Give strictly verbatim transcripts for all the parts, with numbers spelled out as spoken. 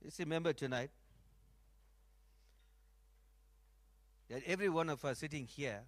Just remember tonight that every one of us sitting here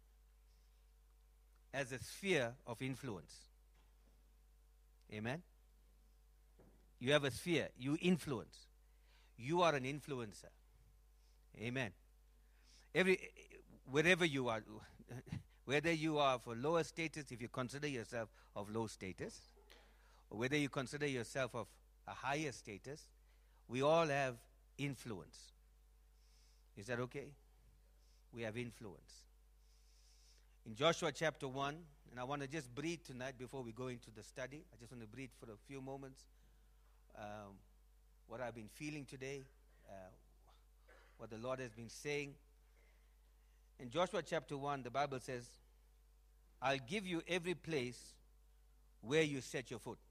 has a sphere of influence. Amen? You have a sphere. You influence. You are an influencer. Amen. Every, wherever you are, whether you are of a lower status, if you consider yourself of low status, or whether you consider yourself of a higher status, we all have influence. Is that okay? We have influence. In Joshua chapter one, and I want to just breathe tonight before we go into the study. I just want to breathe for a few moments. Um, what I've been feeling today, uh, what the Lord has been saying. In Joshua chapter one, the Bible says, I'll give you every place where you set your foot.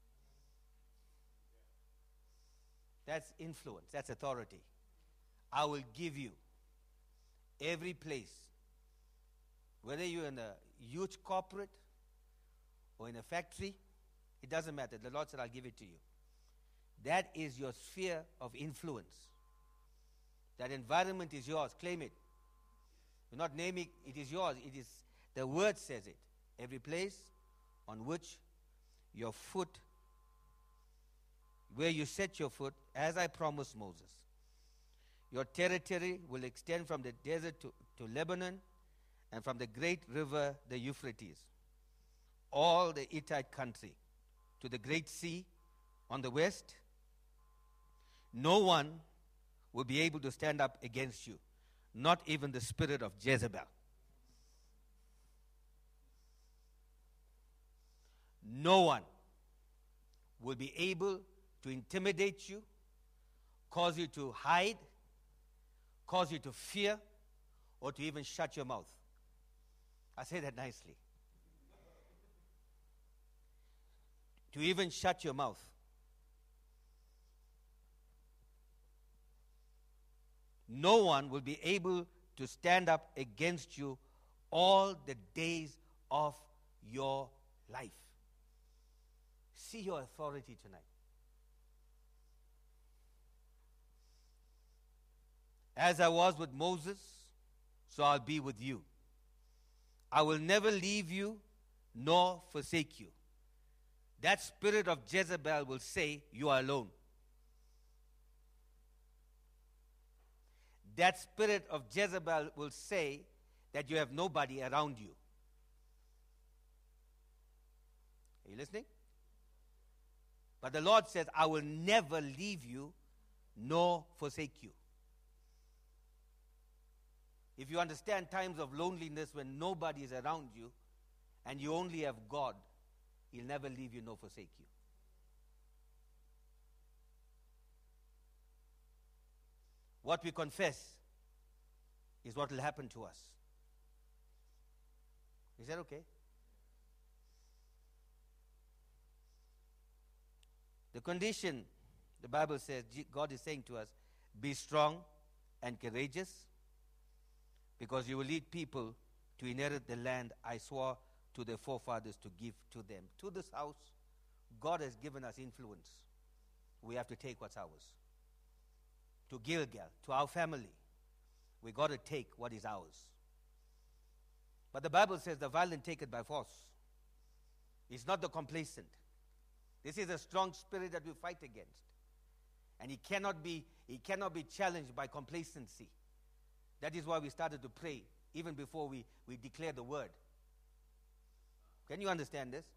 That's influence. That's authority. I will give you every place. Whether you're in a huge corporate or in a factory, it doesn't matter. The Lord said, I'll give it to you. That is your sphere of influence. That environment is yours. Claim it. You're not naming it. It is yours. It is, the word says it. Every place on which your foot, where you set your foot, as I promised Moses. Your territory will extend from the desert to, to Lebanon and from the great river, the Euphrates, all the Hittite country, to the great sea on the west. No one will be able to stand up against you, not even the spirit of Jezebel. No one will be able to intimidate you, cause you to hide, cause you to fear, or to even shut your mouth. I say that nicely. To even shut your mouth. No one will be able to stand up against you all the days of your life. See your authority tonight. As I was with Moses, so I'll be with you. I will never leave you nor forsake you. That spirit of Jezebel will say, you are alone. That spirit of Jezebel will say that you have nobody around you. Are you listening? But the Lord says, I will never leave you nor forsake you. If you understand times of loneliness when nobody is around you and you only have God, He'll never leave you nor forsake you. What we confess is what will happen to us. Is that okay? The condition, the Bible says, God is saying to us, be strong and courageous, because you will lead people to inherit the land I swore to their forefathers to give to them. To this house, God has given us influence. We have to take what's ours. To Gilgal, to our family, we got to take what is ours. But the Bible says the violent take it by force. It's not the complacent. This is a strong spirit that we fight against. And it cannot be, it cannot be challenged by complacency. That is why we started to pray even before we, we declare the word. Can you understand this?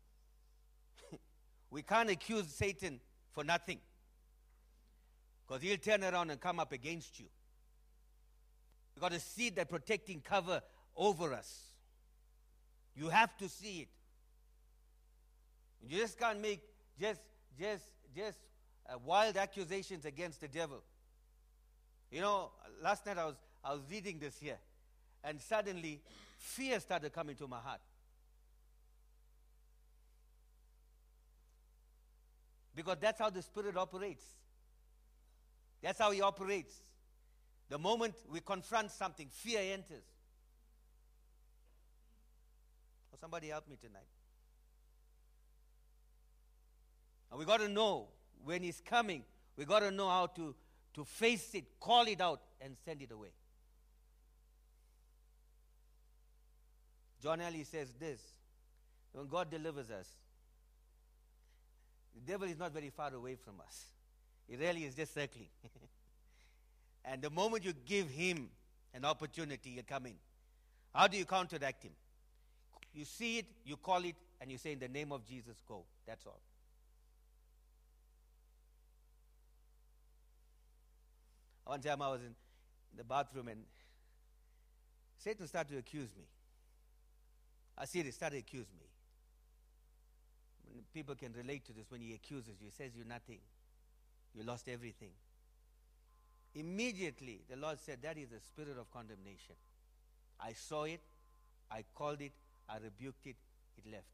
We can't accuse Satan for nothing, because he'll turn around and come up against you. You've got to see that protecting cover over us. You have to see it. You just can't make just just just uh, wild accusations against the devil. You know, last night I was I was reading this here, and suddenly fear started coming to my heart. Because that's how the Spirit operates. That's how He operates. The moment we confront something, fear enters. Oh, somebody help me tonight. And we got to know when He's coming, We got to know how to, to face it, call it out, and send it away. John Alley says this: when God delivers us, the devil is not very far away from us. He really is just circling. And the moment you give him an opportunity, he'll come in. How do you counteract him? You see it, you call it, and you say, in the name of Jesus, go. That's all. One time I was in the bathroom and Satan started to accuse me. I see it started to accuse me. When people can relate to this, when he accuses you, he says you're nothing. You lost everything. Immediately, the Lord said, that is the spirit of condemnation. I saw it, I called it, I rebuked it, it left.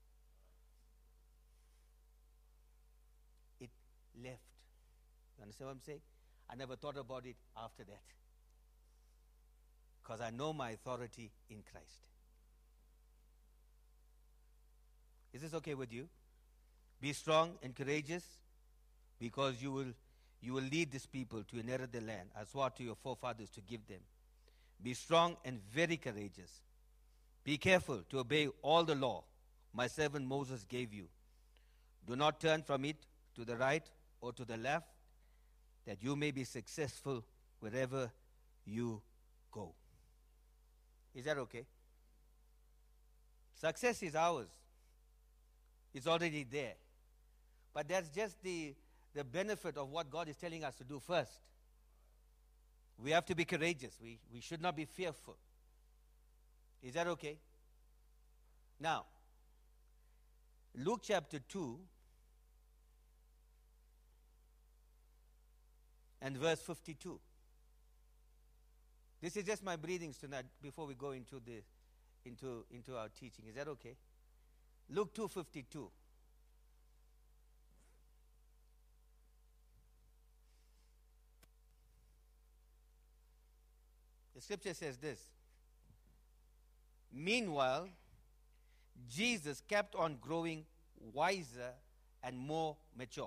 It left. You understand what I'm saying? I never thought about it after that. Because I know my authority in Christ. Is this okay with you? Be strong and courageous, because you will you will lead these people to inherit the land, I swore to your forefathers to give them. Be strong and very courageous. Be careful to obey all the law my servant Moses gave you. Do not turn from it to the right or to the left, that you may be successful wherever you go. Is that okay? Success is ours. It's already there. But that's just the, the benefit of what God is telling us to do first. We have to be courageous. We, we should not be fearful. Is that okay? Now, Luke chapter two and verse fifty-two. This is just my breathings tonight before we go into the into into our teaching. Is that okay? Luke two fifty-two. The scripture says this: meanwhile, Jesus kept on growing wiser and more mature.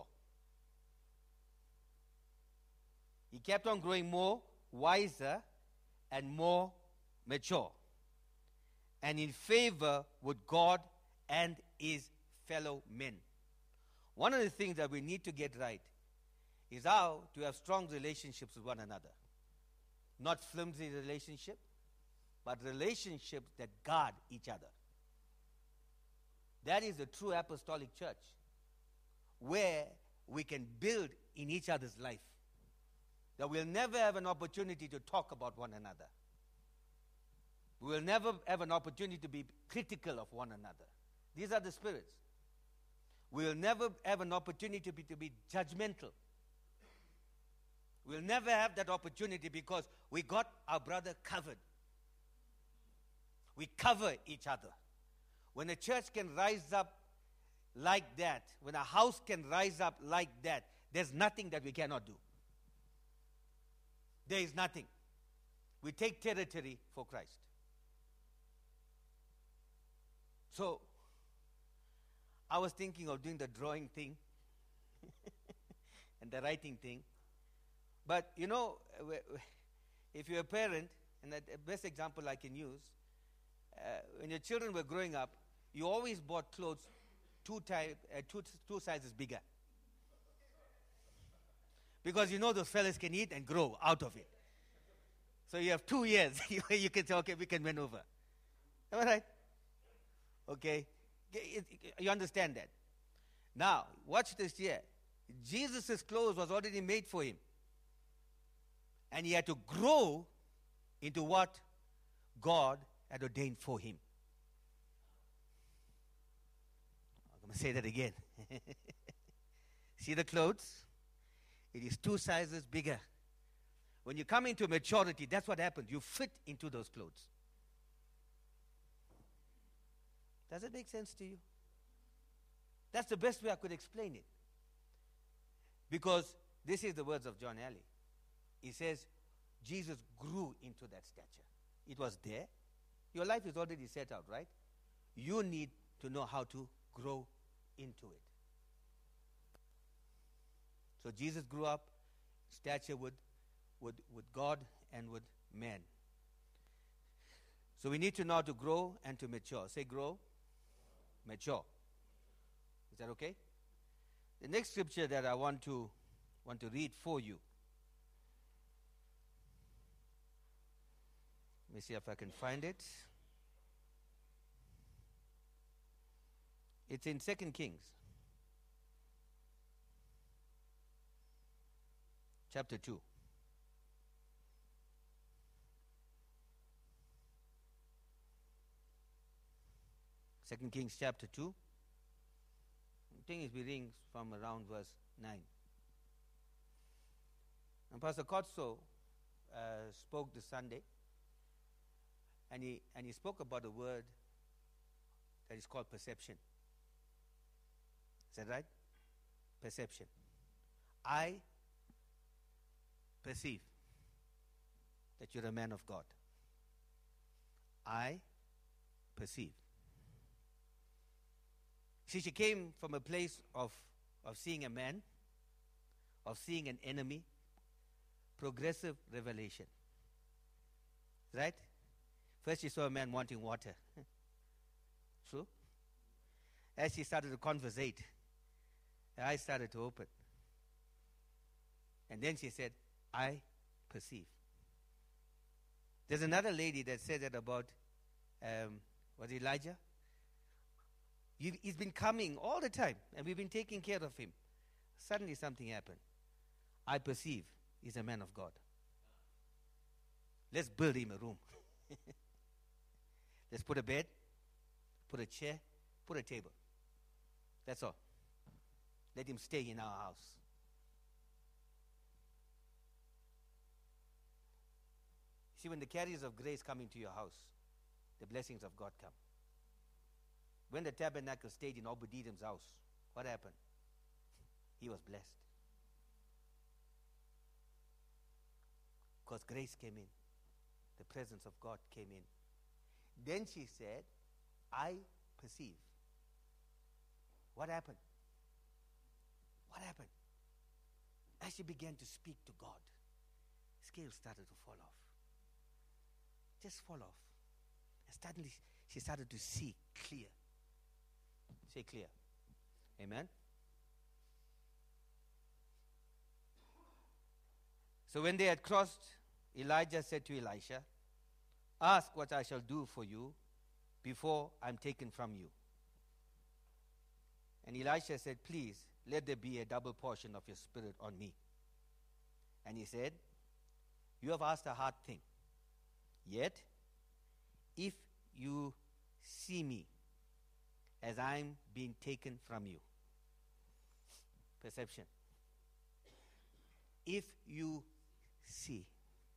He kept on growing more wiser and more mature, and in favor with God and his fellow men. One of the things that we need to get right is how to have strong relationships with one another. Not flimsy relationships, but relationships that guard each other. That is the true apostolic church, where we can build in each other's life. That we'll never have an opportunity to talk about one another. We will never have an opportunity to be critical of one another. These are the spirits. We will never have an opportunity to be, to be judgmental. We'll never have that opportunity because we got our brother covered. We cover each other. When a church can rise up like that, when a house can rise up like that, there's nothing that we cannot do. There is nothing. We take territory for Christ. So, I was thinking of doing the drawing thing and the writing thing. But, you know, if you're a parent, and the best example I can use, uh, when your children were growing up, you always bought clothes two, ty- uh, two, two sizes bigger. Because you know those fellas can eat and grow out of it. So you have two years where you can say, okay, we can win over. Am I right? Okay. You understand that. Now, watch this here. Jesus' clothes was already made for him. And he had to grow into what God had ordained for him. I'm going to say that again. See the clothes? It is two sizes bigger. When you come into maturity, that's what happens. You fit into those clothes. Does it make sense to you? That's the best way I could explain it. Because this is the words of John Alley. He says, Jesus grew into that stature. It was there. Your life is already set out, right? You need to know how to grow into it. So Jesus grew up stature with, with, with God and with men. So we need to know how to grow and to mature. Say grow, mature. Is that okay? The next scripture that I want to want to read for you. Let me see if I can find it. It's in Second Kings, chapter two. Second Kings chapter two. I think it's reading from around verse nine. And Pastor Kotso uh, spoke this Sunday, and he and he spoke about a word that is called perception. Is that right? Perception. I perceive that you're a man of God. I perceive. See, she came from a place of, of seeing a man, of seeing an enemy, progressive revelation. Right? First she saw a man wanting water. True? As she started to conversate, her eyes started to open. And then she said, I perceive. There's another lady that said that about, um, was it Elijah? You've, he's been coming all the time, and we've been taking care of him. Suddenly something happened. I perceive he's a man of God. Let's build him a room. Let's put a bed, put a chair, put a table. That's all. Let him stay in our house. See, when the carriers of grace come into your house, the blessings of God come. When the tabernacle stayed in Obed-Edom's house, what happened? He was blessed. Because grace came in. The presence of God came in. Then she said, I perceive. What happened? What happened? As she began to speak to God, scales started to fall off. Just fall off. And suddenly she started to see clear. Say clear. Amen. So when they had crossed, Elijah said to Elisha, ask what I shall do for you before I'm taken from you. And Elisha said, please, let there be a double portion of your spirit on me. And he said, you have asked a hard thing. Yet, if you see me as I'm being taken from you. Perception. If you see.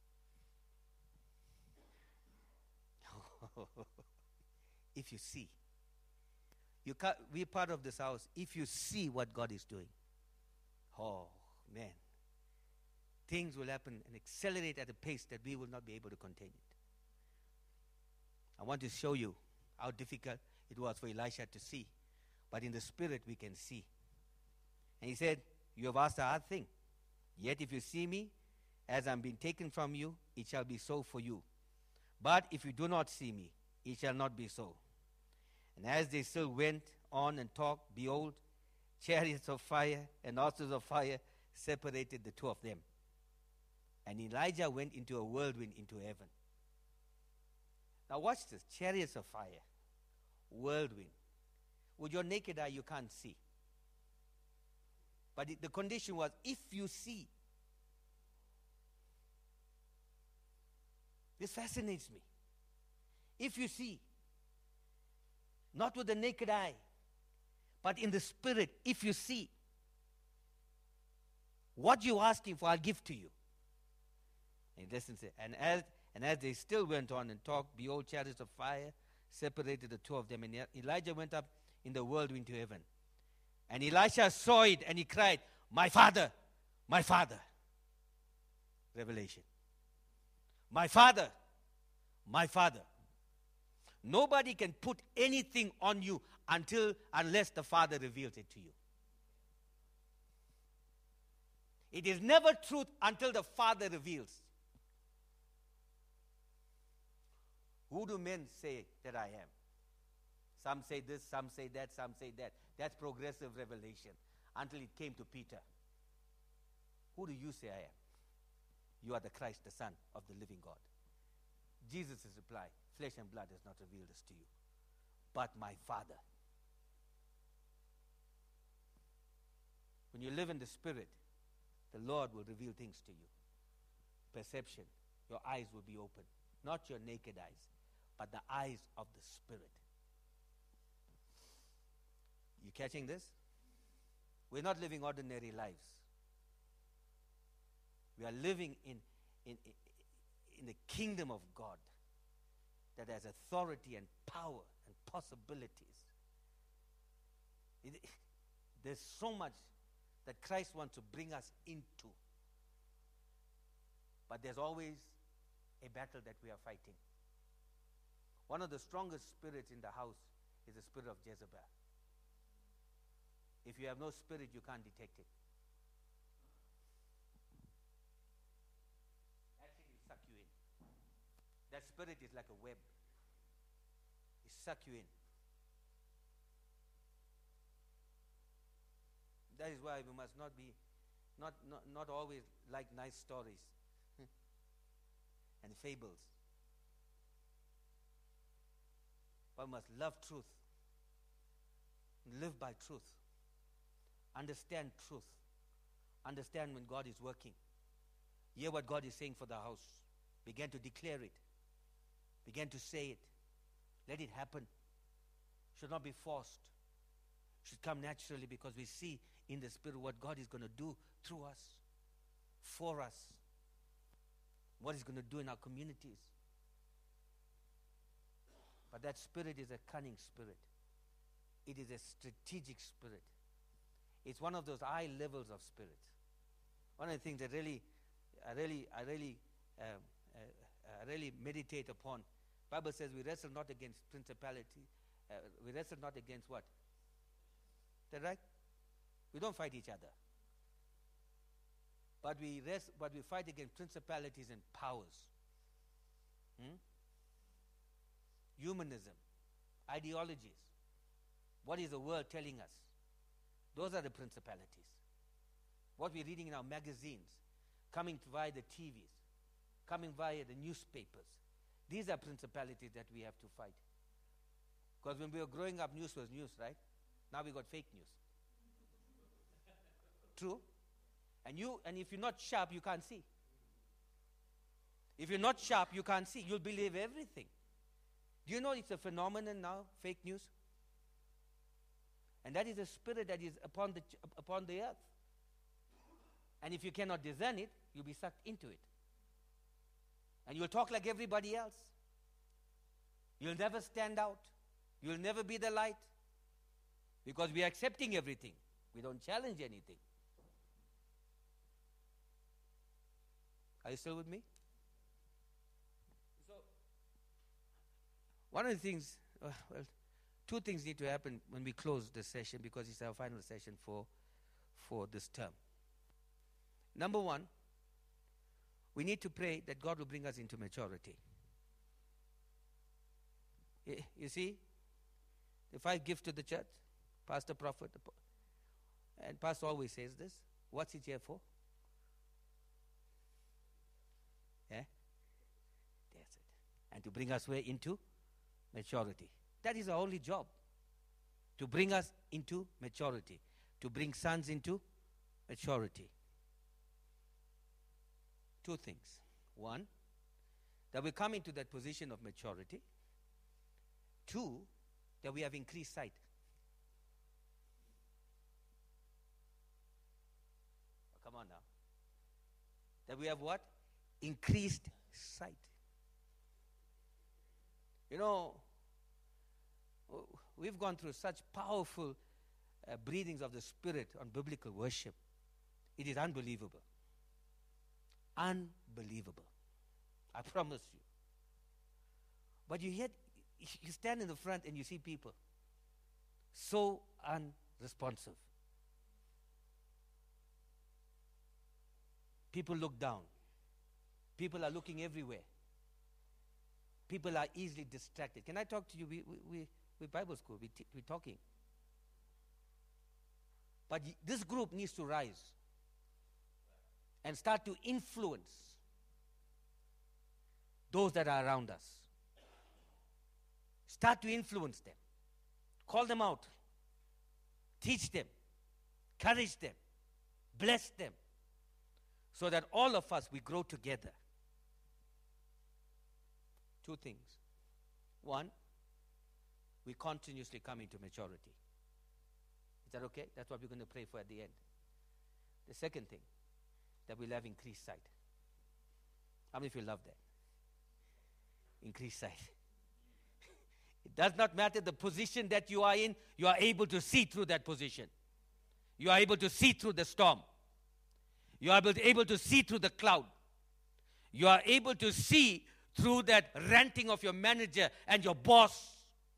If you see. You can't, we're part of this house. If you see what God is doing. Oh, man. Things will happen and accelerate at a pace that we will not be able to contain it. I want to show you how difficult it was for Elisha to see. But in the spirit we can see. And he said, you have asked a hard thing. Yet if you see me, as I'm being taken from you, it shall be so for you. But if you do not see me, it shall not be so. And as they still went on and talked, behold, chariots of fire and horses of fire separated the two of them. And Elijah went into a whirlwind into heaven. Now watch this, chariots of fire, whirlwind. With your naked eye you can't see. But it, the condition was, if you see. This fascinates me. If you see, not with the naked eye, but in the spirit, if you see, what you're asking for, I'll give to you. And listen, and as and as they still went on and talked, behold, chariots of fire separated the two of them. And Elijah went up in the whirlwind to heaven. And Elisha saw it and he cried, my father, my father. Revelation. My father, my father. Nobody can put anything on you until, unless the Father reveals it to you. It is never truth until the Father reveals. Who do men say that I am? Some say this, some say that, some say that. That's progressive revelation until it came to Peter. Who do you say I am? You are the Christ, the Son of the living God. Jesus' reply, flesh and blood has not revealed this to you, but my Father. When you live in the Spirit, the Lord will reveal things to you. Perception, your eyes will be open. Not your naked eyes, but the eyes of the Spirit. You catching this? We're not living ordinary lives. We are living in, in, in, in the kingdom of God that has authority and power and possibilities. It, there's so much that Christ wants to bring us into. But there's always a battle that we are fighting. One of the strongest spirits in the house is the spirit of Jezebel. If you have no spirit, you can't detect it. That thing will suck you in. That spirit is like a web. It sucks you in. That is why we must not be, not, not, not always like nice stories and fables. But we must love truth, live by truth, understand truth, understand when God is working. Hear what God is saying for the house. Begin to declare it. Begin to say it. Let it happen. Should not be forced. Should come naturally because we see in the Spirit what God is going to do through us, for us, what He's going to do in our communities. But that spirit is a cunning spirit. It is a strategic spirit. It's one of those high levels of spirit. One of the things that really, I really, I really, um, uh, I really meditate upon. Bible says we wrestle not against principality. Uh, we wrestle not against what? Is that right? We don't fight each other. But we rest, but we fight against principalities and powers. Hmm? Humanism, ideologies. What is the world telling us? Those are the principalities. What we're reading in our magazines, coming via the T Vs, coming via the newspapers. These are principalities that we have to fight. Because when we were growing up, news was news, right? Now we got fake news. True? And you, and if you're not sharp, you can't see. If you're not sharp, you can't see. You'll believe everything. Do you know it's a phenomenon now, fake news? And that is a spirit that is upon the, upon the earth. And if you cannot discern it, you'll be sucked into it. And you'll talk like everybody else. You'll never stand out. You'll never be the light. Because we are accepting everything. We don't challenge anything. Are you still with me? So, one of the things, uh, well, two things need to happen when we close the session because it's our final session for, for this term. Number one, we need to pray that God will bring us into maturity. Y- You see, the five gifts to the church, pastor, prophet, and pastor always says this, what's it here for? Yeah? That's it. And to bring us where? Into maturity. That is our only job. To bring us into maturity. To bring sons into maturity. Two things. One, that we come into that position of maturity. Two, that we have increased sight. Oh, come on now. That we have what? Increased sight. You know, we've gone through such powerful uh, breathings of the Spirit on biblical worship. It is unbelievable. Unbelievable. I promise you. But you yet, you stand in the front and you see people so unresponsive. People look down. People are looking everywhere. People are easily distracted. Can I talk to you? We, we, we, we Bible school. We t- we're talking. But y- this group needs to rise and start to influence those that are around us. Start to influence them. Call them out. Teach them. Encourage them. Bless them. So that all of us, we grow together. Two things. One, we continuously come into maturity. Is that okay? That's what we're going to pray for at the end. The second thing, that we'll have increased sight. How many of you love that? Increased sight. It does not matter the position that you are in, you are able to see through that position. You are able to see through the storm. You are able to, able to see through the cloud. You are able to see through that ranting of your manager and your boss.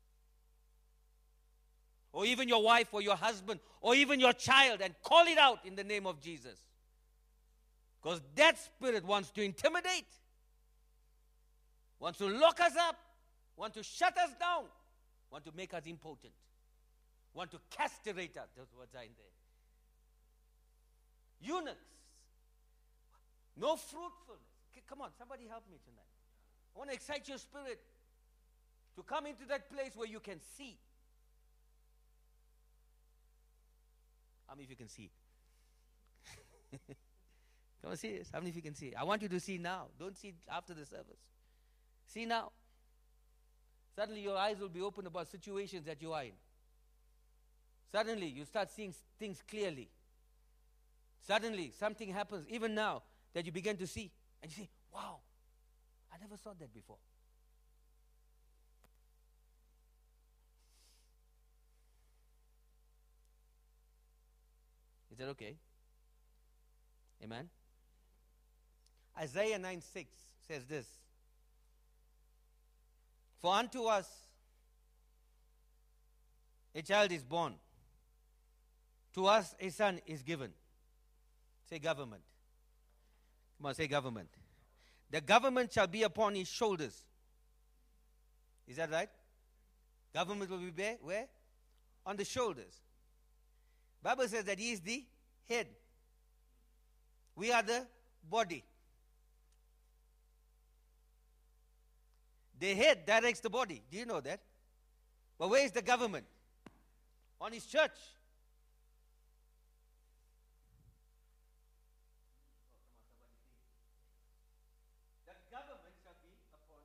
Or even your wife or your husband or even your child, and call it out in the name of Jesus. Because that spirit wants to intimidate, wants to lock us up, wants to shut us down, wants to make us impotent, wants to castrate us. Those words are in there. Eunuchs. No fruitfulness. C- Come on, somebody help me tonight. I want to excite your spirit to come into that place where you can see. How many of you can see? Come on, see this. How many of you can see? I want you to see now. Don't see after the service. See now. Suddenly your eyes will be open about situations that you are in. Suddenly you start seeing things clearly. Suddenly something happens, even now, that you begin to see. And you say, wow, I never saw that before. Is that okay? Amen? Isaiah nine six says this. For unto us a child is born. To us a son is given. Say government. Come on, say government. The government shall be upon his shoulders. Is that right? Government will be where? Where? On the shoulders. Bible says that he is the head. We are the body. The head directs the body. Do you know that? But where is the government? On his church. The government shall be upon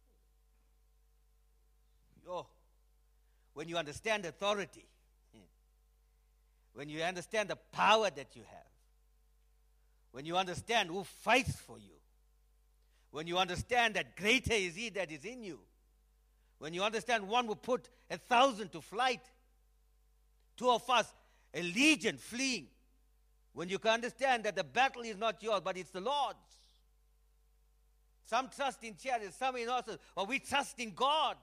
his shoulders. Oh, when you understand authority, when you understand the power that you have, when you understand who fights for you, when you understand that greater is he that is in you, when you understand one will put a thousand to flight, two of us, a legion fleeing, when you can understand that the battle is not yours, but it's the Lord's. Some trust in chariots, some in horses, but we trust in God.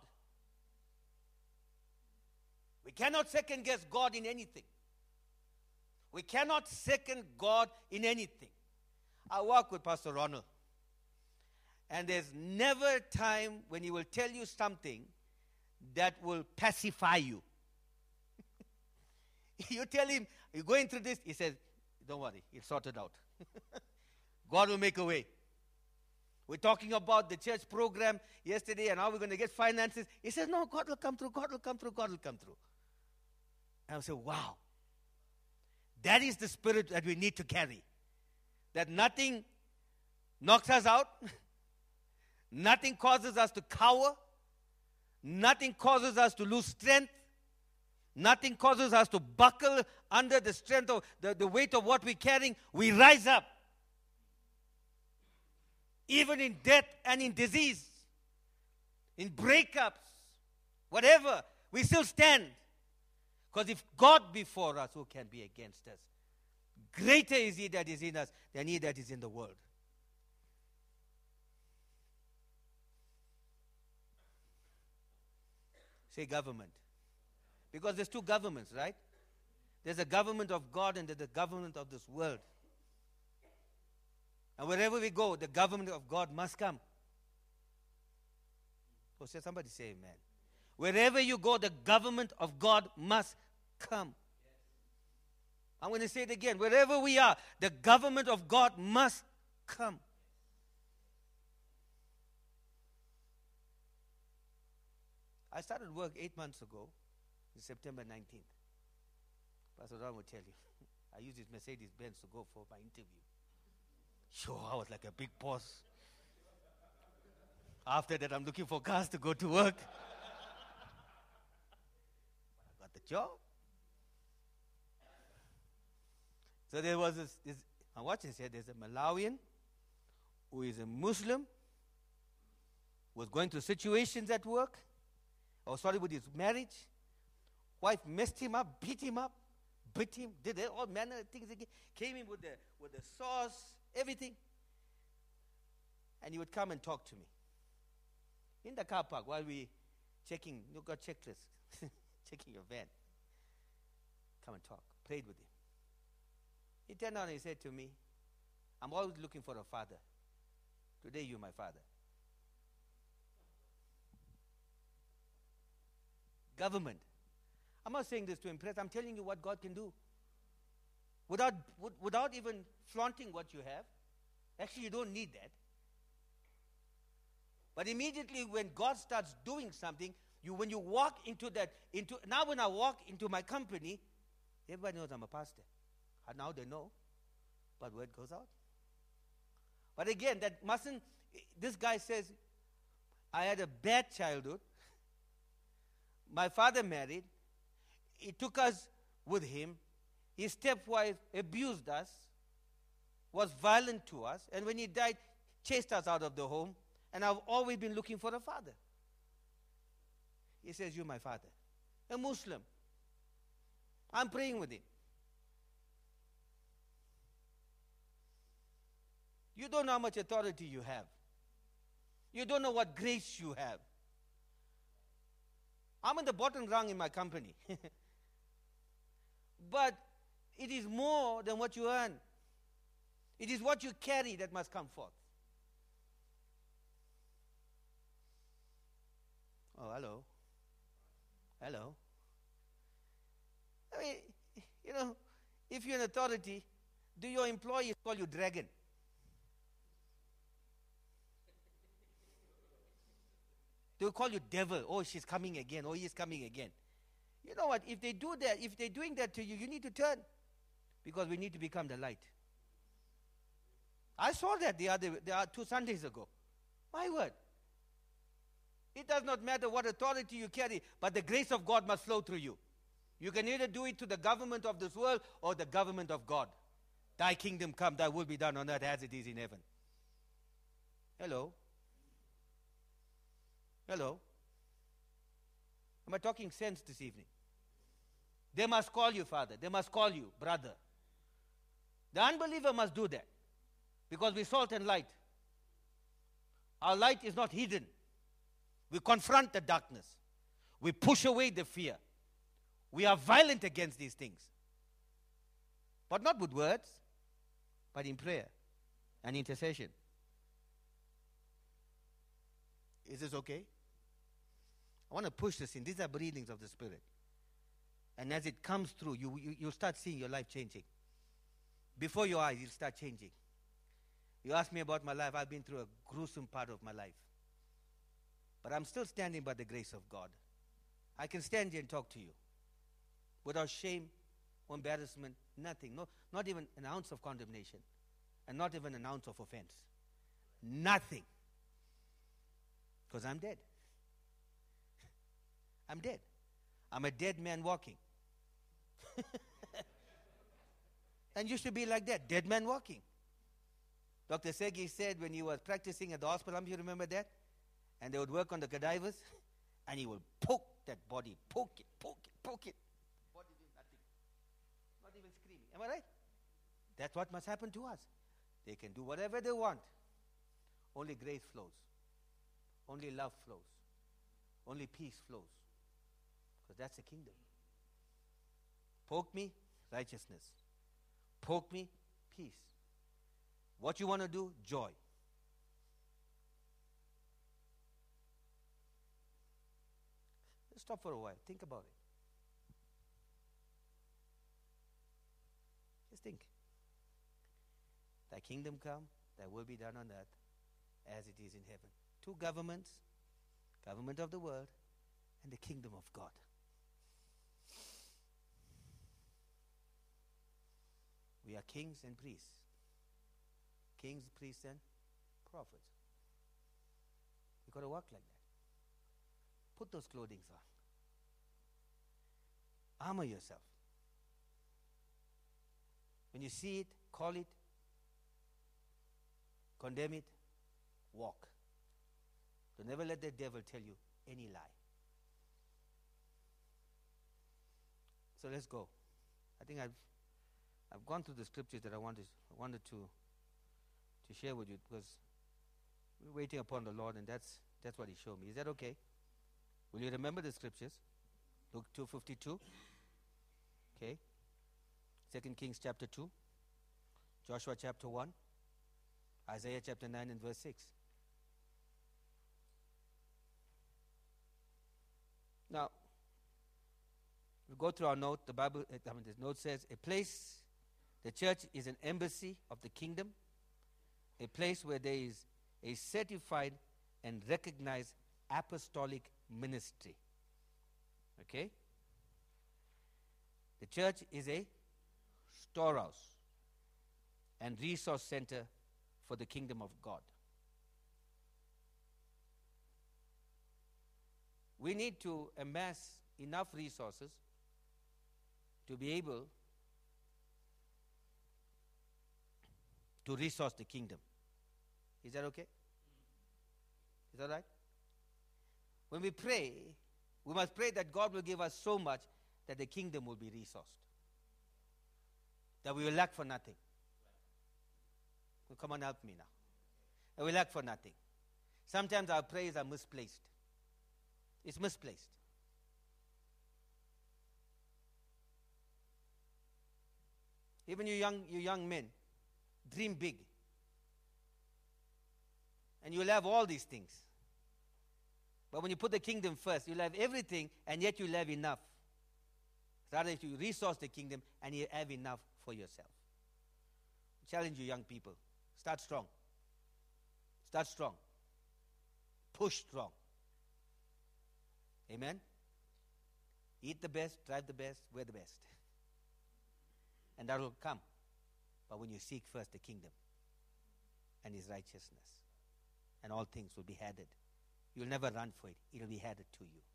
We cannot second guess God in anything. We cannot second God in anything. I work with Pastor Ronald. And there's never a time when he will tell you something that will pacify you. You tell him, you're going through this. He says, don't worry, it's sorted out. God will make a way. We're talking about the church program yesterday and how we're going to get finances. He says, no, God will come through, God will come through, God will come through. And I say, wow. That is the spirit that we need to carry. That nothing knocks us out. Nothing causes us to cower. Nothing causes us to lose strength. Nothing causes us to buckle under the strength of the, the weight of what we're carrying. We rise up. Even in death and in disease, in breakups, whatever, we still stand. Because if God be for us, who can be against us? Greater is he that is in us than he that is in the world. Say government. Because there's two governments, right? There's a government of God and there's a government of this world. And wherever we go, the government of God must come. Oh, say somebody say amen. Wherever you go, the government of God must come. I'm going to say it again. Wherever we are, the government of God must come. I started work eight months ago, September nineteenth. Pastor Ron will tell you. I used his Mercedes Benz to go for my interview. Sure, I was like a big boss. After that, I'm looking for cars to go to work. I got the job. So there was this, this I watched and said there's a Malawian who is a Muslim, was going through situations at work, or sorry, with his marriage. Wife messed him up, beat him up, beat him, did all manner of things again, came in with the, with the sauce, everything. And he would come and talk to me. In the car park while we checking, you got checklist, checking your van. Come and talk. Prayed with him. He turned on and he said to me, I'm always looking for a father. Today you're my father. Government. I'm not saying this to impress. I'm telling you what God can do. Without, without even flaunting what you have. Actually, you don't need that. But immediately when God starts doing something, you when you walk into that, into now when I walk into my company, everybody knows I'm a pastor. And now they know. But word goes out. But again, that mustn't, this guy says, I had a bad childhood. My father married. He took us with him. His stepwife abused us, was violent to us, and when he died, chased us out of the home, and I've always been looking for a father. He says, you're my father. A Muslim. I'm praying with him. You don't know how much authority you have. You don't know what grace you have. I'm in the bottom rung in my company. But it is more than what you earn. It is what you carry that must come forth. Oh, hello. Hello. I mean, you know, if you're an authority, do your employees call you dragon? They'll call you devil. Oh, she's coming again. Oh, he's coming again. You know what? If they do that, if they're doing that to you, you need to turn. Because we need to become the light. I saw that the other, the other two Sundays ago. My word. It does not matter what authority you carry, but the grace of God must flow through you. You can either do it to the government of this world or the government of God. Thy kingdom come, thy will be done on earth as it is in heaven. Hello? Hello? Am I talking sense this evening? They must call you father. They must call you brother. The unbeliever must do that. Because we're salt and light. Our light is not hidden. We confront the darkness. We push away the fear. We are violent against these things. But not with words, but in prayer and intercession. Is this okay? I want to push this in. These are breathings of the Spirit. And as it comes through, you, you, you start seeing your life changing. Before your eyes, you'll start changing. You ask me about my life. I've been through a gruesome part of my life. But I'm still standing by the grace of God. I can stand here and talk to you. Without shame or embarrassment, nothing. No, not even an ounce of condemnation. And not even an ounce of offense. Nothing. Because I'm dead. I'm dead. I'm a dead man walking. And used to be like that, dead man walking. Doctor Segi said when he was practicing at the hospital, you remember that? And they would work on the cadavers, and he would poke that body, poke it, poke it, poke it. Body doing nothing. Not even screaming. Am I right? That's what must happen to us. They can do whatever they want. Only grace flows. Only love flows. Only peace flows. Because that's the kingdom. Poke me, righteousness. Poke me, peace. What you want to do? Joy. Let's stop for a while. Think about it. Just think. Thy kingdom come, thy will be done on earth as it is in heaven. Two governments, government of the world and the kingdom of God. We are kings and priests. Kings, priests, and prophets. You've got to work like that. Put those clothing on. Armor yourself. When you see it, call it, condemn it, walk. Don't ever let the devil tell you any lie. So let's go. I think I've I've gone through the scriptures that I wanted I wanted to to share with you, because we're waiting upon the Lord, and that's that's what He showed me. Is that okay? Will you remember the scriptures? Luke two fifty-two. Okay. Second Kings chapter two. Joshua chapter one. Isaiah chapter nine and verse six. Now, we go through our note. The Bible, I mean, the note says, a place, the church is an embassy of the kingdom, a place where there is a certified and recognized apostolic ministry. Okay? The church is a storehouse and resource center for the kingdom of God. We need to amass enough resources to be able to resource the kingdom. Is that okay? Is that right? When we pray, we must pray that God will give us so much that the kingdom will be resourced, that we will lack for nothing. Well, come on, help me now. That we lack for nothing. Sometimes our prayers are misplaced. It's misplaced. Even you young, you young men, dream big. And you'll have all these things. But when you put the kingdom first, you'll have everything, and yet you'll have enough. Rather, if you resource the kingdom and you have enough for yourself. Challenge you young people. Start strong. Start strong. Push strong. Amen? Eat the best, drive the best, wear the best. And that will come. But when you seek first the kingdom and His righteousness, and all things will be added. You'll never run for it. It will be added to you.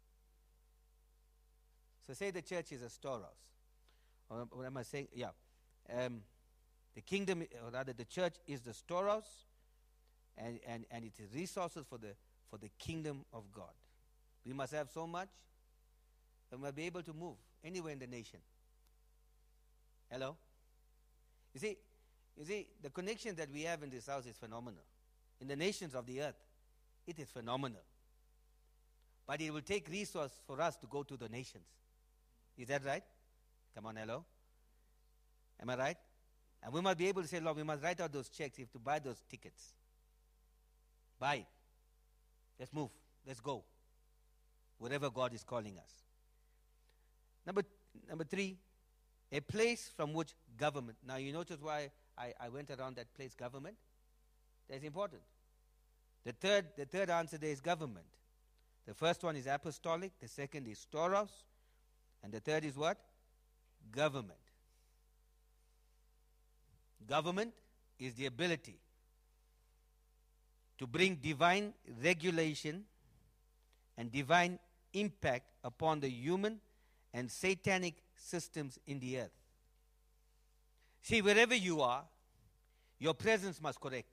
So say the church is a storehouse. Or what am I saying? Yeah. Um, the kingdom, or rather the church is the storehouse, and, and, and it is resources for the, for the kingdom of God. We must have so much that we must be able to move anywhere in the nation. Hello? You see, you see, the connection that we have in this house is phenomenal. In the nations of the earth, it is phenomenal. But it will take resource for us to go to the nations. Is that right? Come on, hello? Am I right? And we must be able to say, Lord, we must write out those checks if to buy those tickets. Buy it. Let's move. Let's go. Wherever God is calling us. Number, number three, a place from which government. Now you notice why I, I went around that place, government. That's important. The third, the third answer there is government. The first one is apostolic. The second is storehouse. And the third is what? Government. Government is the ability to bring divine regulation and divine impact upon the human and satanic systems in the earth. See, wherever you are, your presence must correct.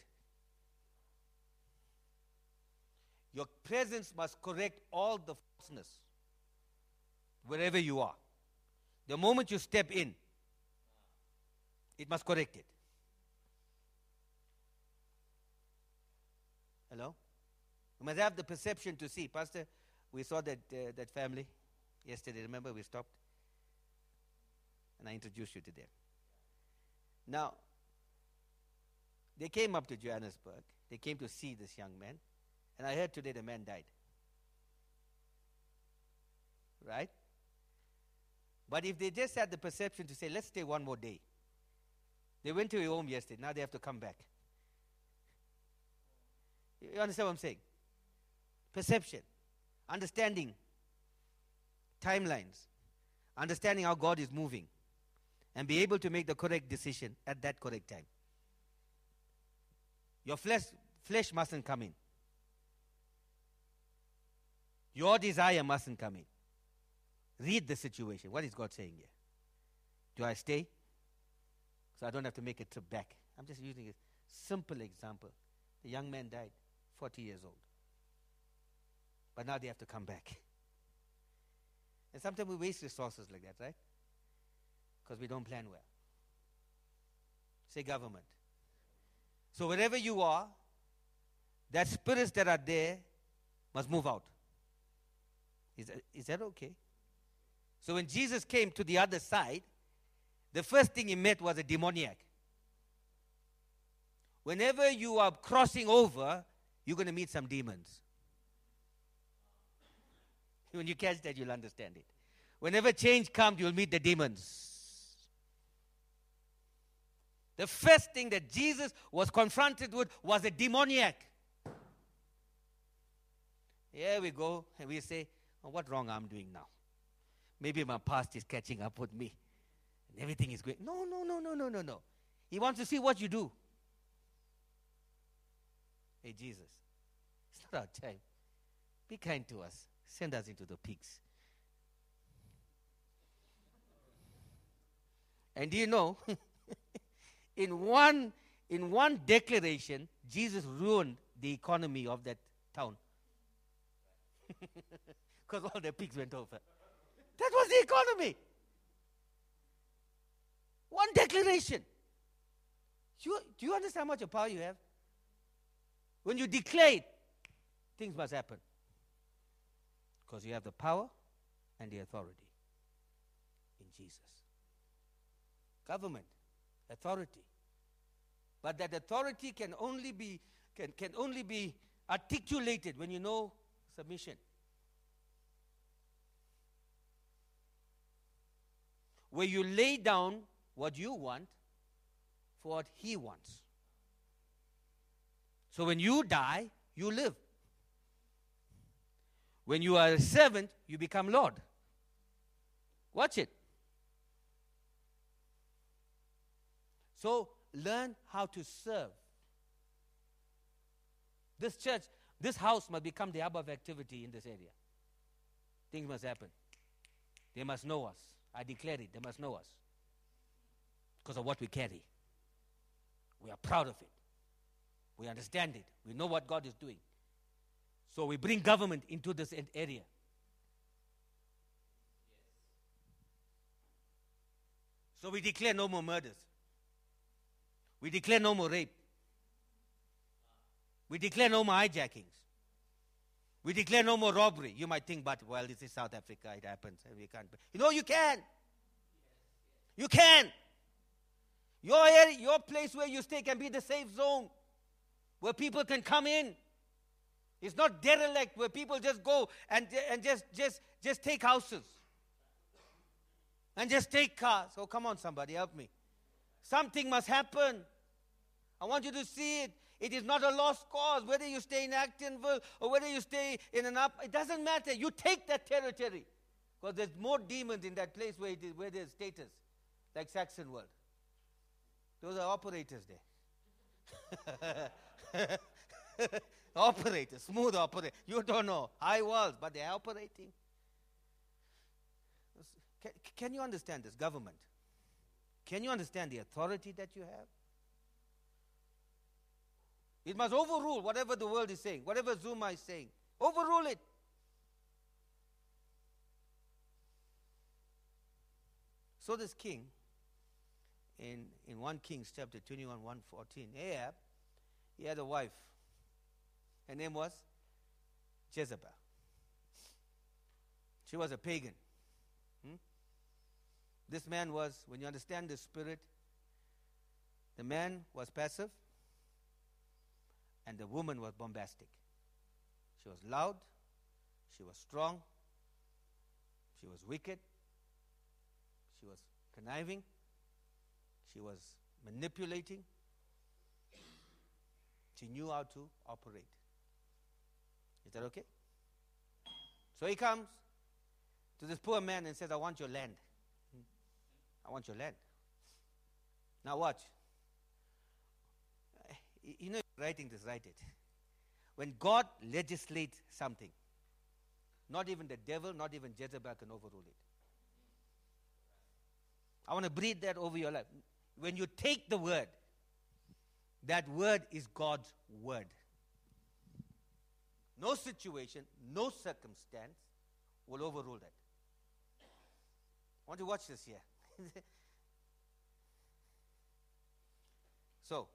Your presence must correct all the falseness wherever you are. The moment you step in, it must correct it. Hello? We must have the perception to see. Pastor, we saw that uh, that family yesterday. Remember, we stopped? And I introduced you to them. Now, they came up to Johannesburg. They came to see this young man. And I heard today the man died. Right? But if they just had the perception to say, let's stay one more day. They went to your home yesterday. Now they have to come back. You understand what I'm saying? Perception. Understanding. Timelines. Understanding how God is moving. And be able to make the correct decision at that correct time. Your flesh, flesh mustn't come in. Your desire mustn't come in. Read the situation. What is God saying here? Do I stay? So I don't have to make a trip back. I'm just using a simple example. The young man died, forty years old. But now they have to come back. And sometimes we waste resources like that, right? Because we don't plan well. Say government. So wherever you are, that spirits that are there must move out. Is that, is that okay? So when Jesus came to the other side, the first thing he met was a demoniac. Whenever you are crossing over, you're going to meet some demons. When you catch that, you'll understand it. Whenever change comes, you'll meet the demons. The first thing that Jesus was confronted with was a demoniac. Here we go, and we say, oh, what wrong I'm doing now? Maybe my past is catching up with me. And everything is going. No, no, no, no, no, no, no. He wants to see what you do. Hey, Jesus, it's not our time. Be kind to us. Send us into the pigs. And do you know, in one in one declaration, Jesus ruined the economy of that town. Because all the pigs went over. That was the economy. One declaration. You, do you understand how much of power you have? When you declare it, things must happen. Because you have the power and the authority in Jesus. Government, authority. But that authority can only be can, can only be articulated when you know submission. Where you lay down what you want for what he wants. So when you die, you live. When you are a servant, you become Lord. Watch it. So learn how to serve. This church, this house must become the hub of activity in this area. Things must happen. They must know us. I declare it. They must know us. Because of what we carry. We are proud of it. We understand it. We know what God is doing. So we bring government into this area. So we declare no more murders. We declare no more rape. We declare no more hijackings. We declare no more robbery. You might think, but, well, this is South Africa. It happens. And we can't. You know, you can. You can. Your area, your place where you stay can be the safe zone where people can come in. It's not derelict where people just go and, and just, just, just take houses. And just take cars. Oh, come on, somebody, help me. Something must happen. I want you to see it. It is not a lost cause. Whether you stay in Actonville or whether you stay in an up, it doesn't matter. You take that territory. Because there's more demons in that place where, it is, where there's status. Like Saxon World. Those are operators there. Operators, smooth operators. You don't know. High walls, but they're operating. Can, can you understand this government? Can you understand the authority that you have? It must overrule whatever the world is saying, whatever Zuma is saying. Overrule it. So this king, in, in First Kings chapter twenty-one, one fourteen, Ahab, he had a wife. Her name was Jezebel. She was a pagan. Hmm? This man was, when you understand the spirit, the man was passive. And the woman was bombastic. She was loud. She was strong. She was wicked. She was conniving. She was manipulating. She knew how to operate. Is that okay? So he comes to this poor man and says, I want your land. I want your land. Now watch. You know, writing this, write it. When God legislates something, not even the devil, not even Jezebel can overrule it. I want to breathe that over your life. When you take the word, that word is God's word. No situation, no circumstance will overrule that. I want to watch this here. So,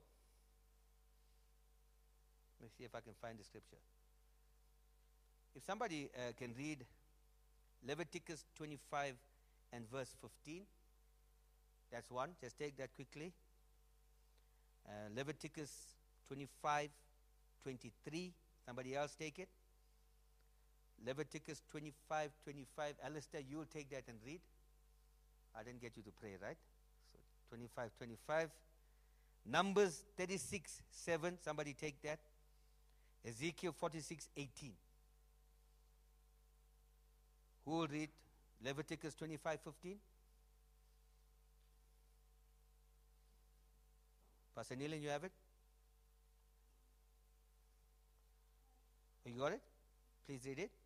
let me see if I can find the scripture. If somebody uh, can read Leviticus twenty-five and verse fifteen, that's one. Just take that quickly. Uh, Leviticus twenty-five, twenty-three. Somebody else take it. Leviticus twenty-five, twenty-five. Alistair, you will take that and read. I didn't get you to pray, right? So twenty-five, twenty-five. Numbers thirty-six, seven. Somebody take that. Ezekiel forty-six, eighteen. Who will read Leviticus twenty-five, fifteen? Pastor Neelan, you have it? You got it? Please read it.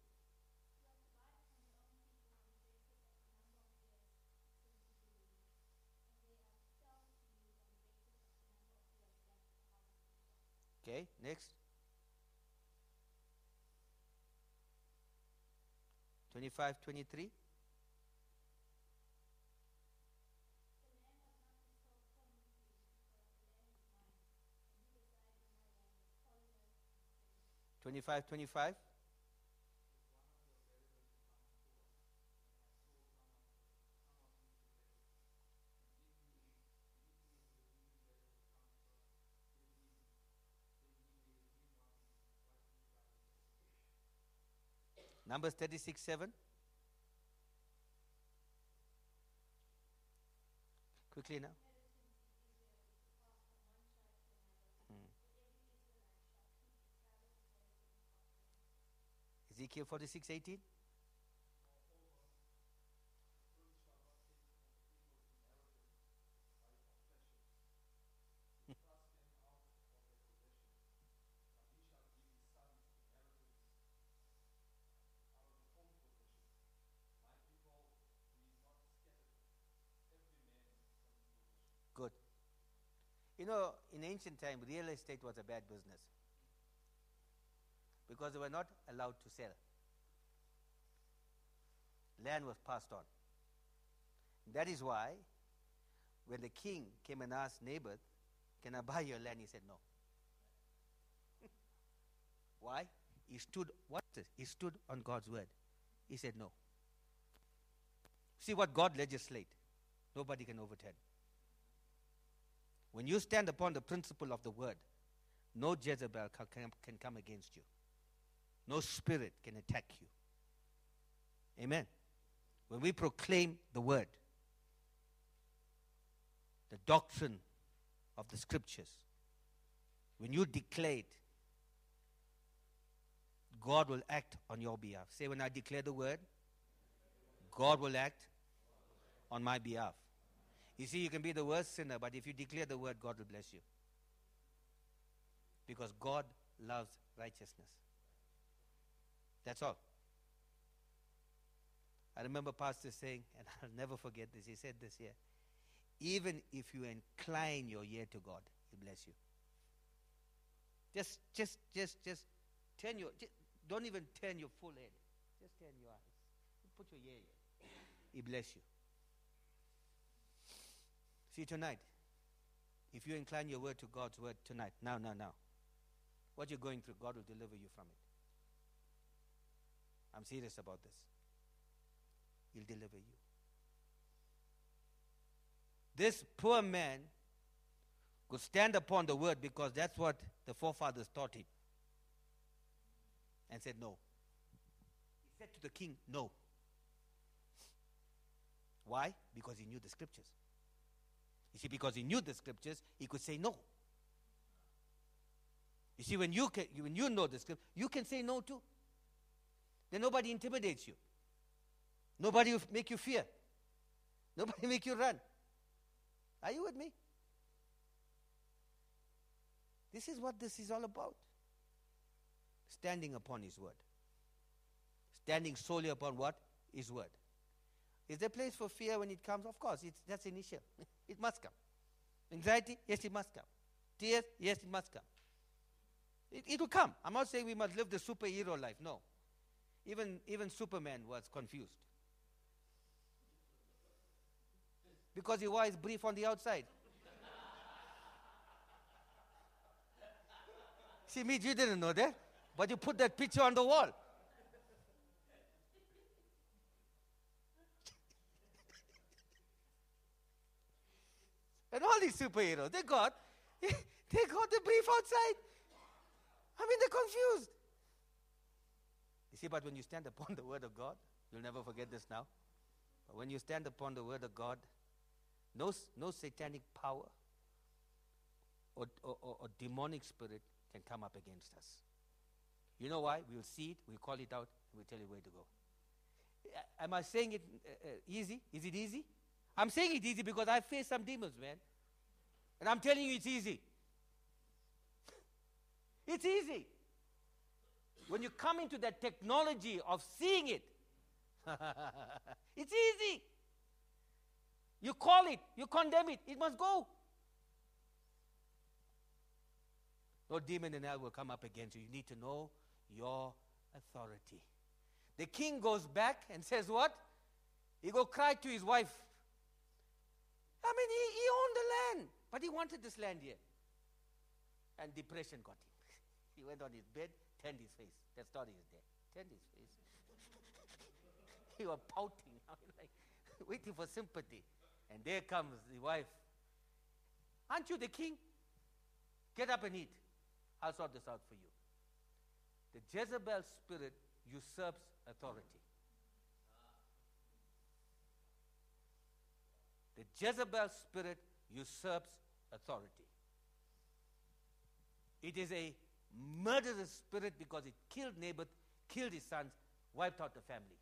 Okay, next. twenty-five, twenty-three. twenty-five, twenty-five. Numbers thirty-six, seven. Quickly now. Hmm. Ezekiel forty-six, eighteen. Good. You know, in ancient time, real estate was a bad business because they were not allowed to sell. Land was passed on. That is why when the king came and asked Naboth, can I buy your land? He said no. Why? He stood, what's this? He stood on God's word. He said no. See what God legislate, nobody can overturn. When you stand upon the principle of the word, no Jezebel can, can, can come against you. No spirit can attack you. Amen. When we proclaim the word, the doctrine of the scriptures, when you declare it, God will act on your behalf. Say, when I declare the word, God will act on my behalf. You see, you can be the worst sinner, but if you declare the word, God will bless you. Because God loves righteousness. That's all. I remember Pastor saying, and I'll never forget this, he said this here, even if you incline your ear to God, He'll bless you. Just, just, just, just turn your, just, don't even turn your full head. Just turn your eyes. Put your ear here. He bless you. See, tonight, if you incline your word to God's word tonight, now, now, now, what you're going through, God will deliver you from it. I'm serious about this. He'll deliver you. This poor man Could stand upon the word because that's what the forefathers taught him. And said no. He said to the king, no. Why? Because he knew the scriptures. You see, because he knew the scriptures, he could say no. You see, when you can, when you know the scripture, you can say no too. Then nobody intimidates you. Nobody will make you fear. Nobody make you run. Are you with me? This is what this is all about. Standing upon his word. Standing solely upon what? His word. Is there a place for fear when it comes? Of course, it's, that's initial. It must come. Anxiety? Yes, it must come. Tears? Yes, it must come. It, it will come. I'm not saying we must live the superhero life. No. Even, even Superman was confused. Because he was brief on the outside. See, me, you didn't know that. But you put that picture on the wall. And all these superheroes, they got, they got the brief outside. I mean, they're confused. You see, but when you stand upon the word of God, you'll never forget this now. But when you stand upon the word of God, no, no satanic power or, or, or, or demonic spirit can come up against us. You know why? We'll see it, we'll call it out, and we'll tell you where to go. Am I saying it uh, uh, easy? Is it easy? I'm saying it easy because I faced some demons, man. And I'm telling you it's easy. It's easy. When you come into that technology of seeing it, it's easy. You call it, you condemn it, it must go. No demon in hell will come up against you. You need to know your authority. The king goes back and says what? He go cry to his wife. I mean, he, he owned the land, but he wanted this land here. And depression got him. He went on his bed, turned his face. That story is there. Turned his face. He was pouting, like waiting for sympathy. And there comes the wife. Aren't you the king? Get up and eat. I'll sort this out for you. The Jezebel spirit usurps authority. The Jezebel spirit usurps authority. It is a murderous spirit because it killed Naboth, killed his sons, wiped out the family.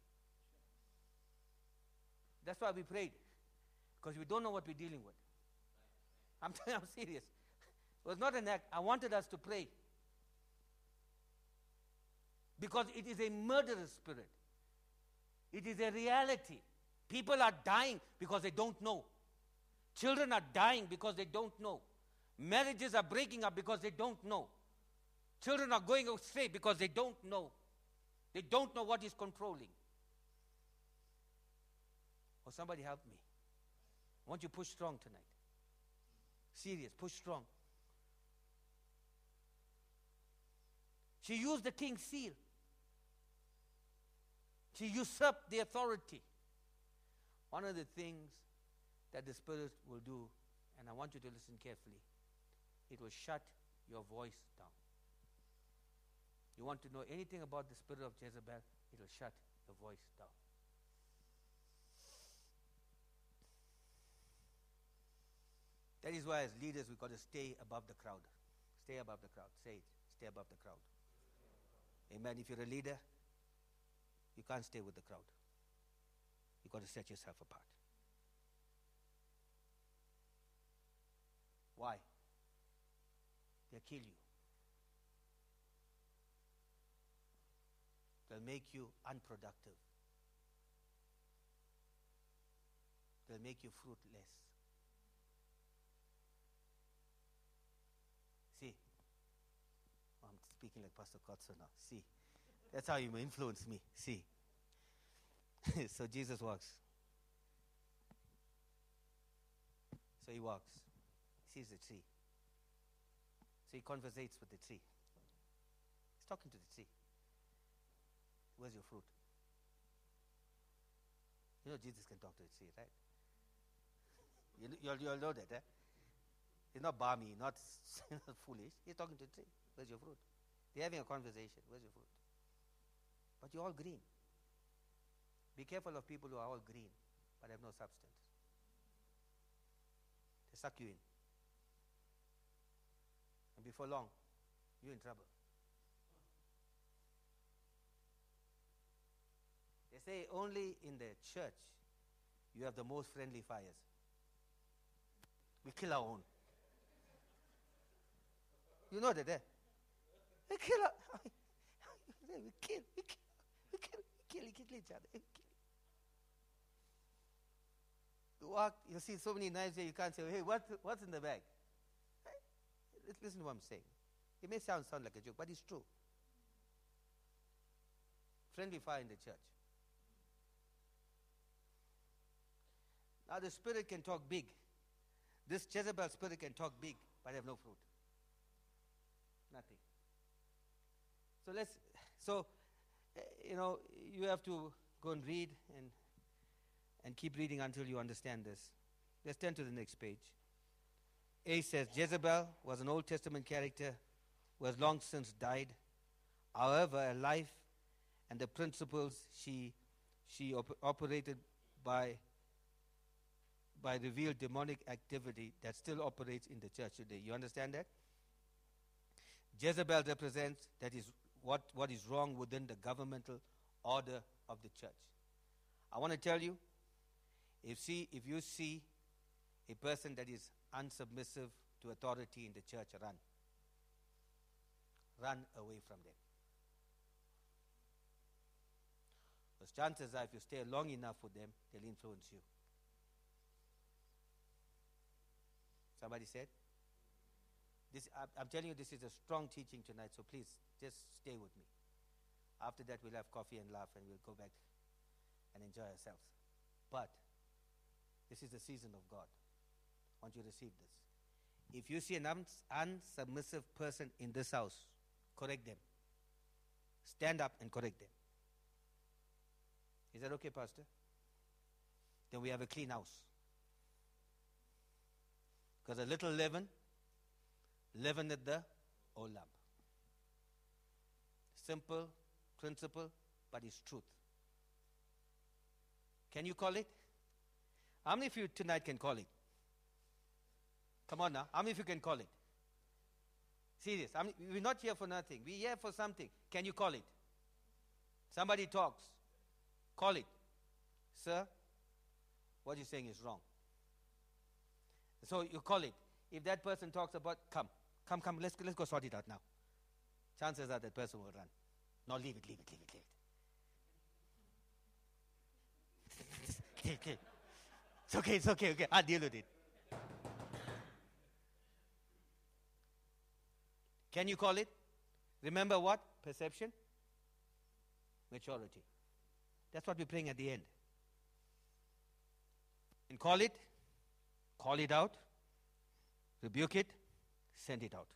That's why we prayed. Because we don't know what we're dealing with. I'm, I'm serious. It was not an act. I wanted us to pray. Because it is a murderous spirit. It is a reality. People are dying because they don't know. Children are dying because they don't know. Marriages are breaking up because they don't know. Children are going astray because they don't know. They don't know what is controlling. Oh, somebody help me. I want you to push strong tonight. Serious, push strong. She used the king's seal. She usurped the authority. One of the things that the Spirit will do, and I want you to listen carefully, it will shut your voice down. You want to know anything about the spirit of Jezebel, it will shut your voice down. That is why as leaders we've got to stay above the crowd. Stay above the crowd. Say it. Stay above the crowd. Amen. If you're a leader, you can't stay with the crowd. You've got to set yourself apart. Why? They'll kill you. They'll make you unproductive. They'll make you fruitless. See, I'm speaking like Pastor Kotso now. See, that's how you influence me. See. So Jesus walks. So he walks. He sees the tree. So he conversates with the tree. He's talking to the tree. Where's your fruit? You know Jesus can talk to the tree, right? You, you, all, you all know that, eh? He's not balmy, not foolish. He's talking to the tree. Where's your fruit? They're having a conversation. Where's your fruit? But you're all green. Be careful of people who are all green but have no substance. They suck you in. And before long, you're in trouble. They say only in the church you have the most friendly fires. We kill our own. You know that, eh? We kill our, we kill, we kill, we kill, we kill, we kill each other. We kill. You walk, you see so many knives there, you can't say, hey, what, what's in the bag? Hey, listen to what I'm saying. It may sound, sound like a joke, but it's true. Friendly fire in the church. Now the spirit can talk big. This Jezebel spirit can talk big, but have no fruit. Nothing. So let's, so, uh, you know, you have to go and read and and keep reading until you understand this. Let's turn to the next page. A says, Jezebel was an Old Testament character who has long since died. However, her life and the principles she she op- operated by by revealed demonic activity that still operates in the church today. You understand that? Jezebel represents that is what, what is wrong within the governmental order of the church. I want to tell you, if see if you see a person that is unsubmissive to authority in the church, run. Run away from them. Because chances are if you stay long enough with them, they'll influence you. Somebody said? This, I'm telling you, this is a strong teaching tonight, so please, just stay with me. After that, we'll have coffee and laugh, and we'll go back and enjoy ourselves. But this is the season of God. I want you to receive this. If you see an uns- unsubmissive person in this house, correct them. Stand up and correct them. Is that okay, Pastor? Then we have a clean house. Because a little leaven leaveneth the whole lump. Simple principle, but it's truth. Can you call it? How many of you tonight can call it? Come on now. How many of you can call it? Serious. I mean, we're not here for nothing. We're here for something. Can you call it? Somebody talks. Call it. Sir, what you're saying is wrong. So you call it. If that person talks about, come, come, come, let's, let's go sort it out now. Chances are that person will run. No, leave it, leave it, leave it, leave it. It's okay, it's okay, okay. I'll deal with it. Can you call it? Remember what? Perception? Maturity. That's what we're praying at the end. And call it, call it out, rebuke it, send it out.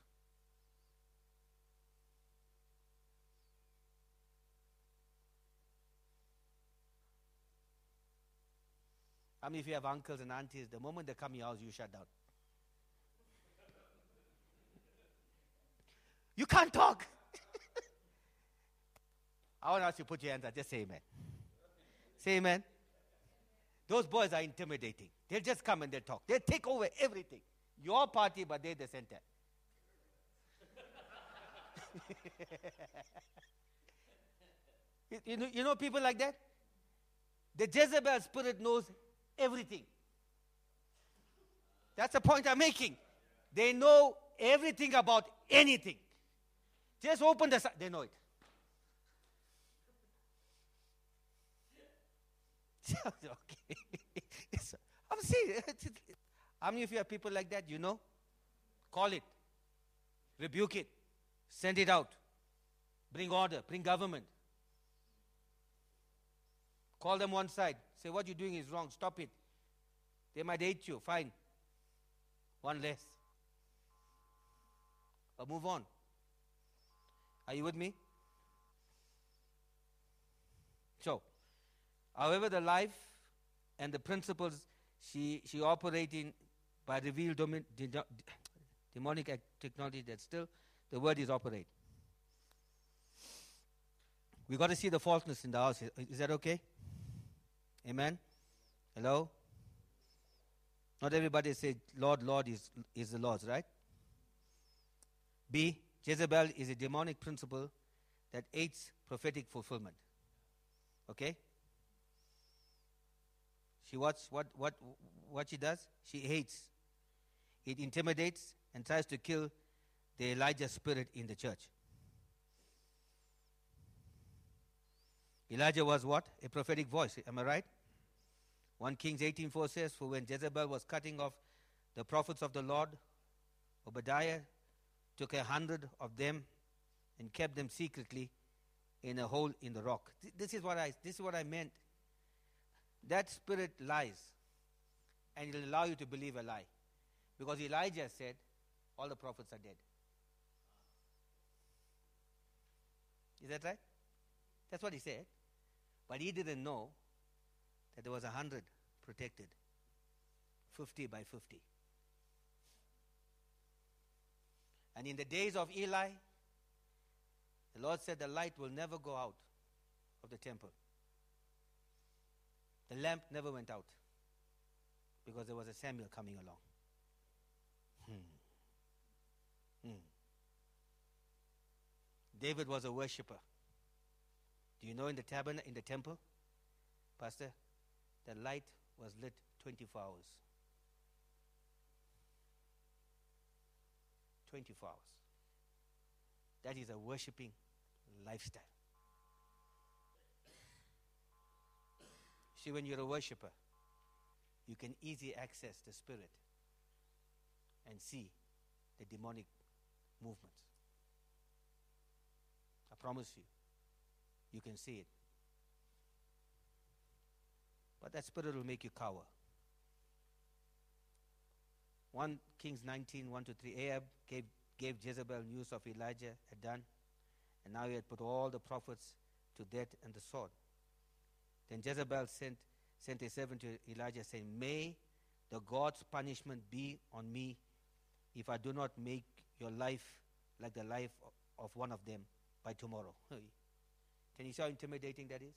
How many of you have uncles and aunties? The moment they come to your house, you shut down. You can't talk. I want to ask you to put your hands up. Just say amen. Say amen. Those boys are intimidating. They'll just come and they'll talk. They'll take over everything. Your party, but they're the center. you, you, know, you know people like that? The Jezebel spirit knows everything. That's the point I'm making. They know everything about anything. Just open the... They know it. Okay. I'm serious. How many of you have people like that? You know? Call it. Rebuke it. Send it out. Bring order. Bring government. Call them one side. Say, what you're doing is wrong. Stop it. They might hate you. Fine. One less. But move on. Are you with me? So, however, the life and the principles she she operating by revealed domin, demonic ac- technology that still the word is operate. We got to see the falseness in the house. Is, is that okay? Amen? Hello? Not everybody say, Lord, Lord is, is the Lord's, right? B, Jezebel is a demonic principle that aids prophetic fulfillment. Okay? She what's, what, what, what she does? She hates. It intimidates and tries to kill the Elijah spirit in the church. Elijah was what? A prophetic voice. Am I right? First Kings eighteen four says, for when Jezebel was cutting off the prophets of the Lord, Obadiah took a hundred of them and kept them secretly in a hole in the rock. Th- This is what I this is what I meant. That spirit lies, and it will allow you to believe a lie. Because Elijah said, all the prophets are dead. Is that right? That's what he said. But he didn't know that there was a hundred protected, fifty by fifty. And in the days of Eli, the Lord said the light will never go out of the temple. The lamp never went out because there was a Samuel coming along. Hmm. Hmm. David was a worshipper. Do you know in the tabernacle, in the temple, Pastor, the light was lit twenty-four hours. twenty-four hours. That is a worshiping lifestyle. See, when you're a worshiper, you can easily access the spirit and see the demonic movements. I promise you, you can see it. But that spirit will make you cower. First Kings nineteen, one to three, Ahab gave, gave Jezebel news of Elijah had done, and now he had put all the prophets to death and the sword. Then Jezebel sent, sent a servant to Elijah saying, may the God's punishment be on me if I do not make your life like the life of one of them by tomorrow. Can you see how intimidating that is?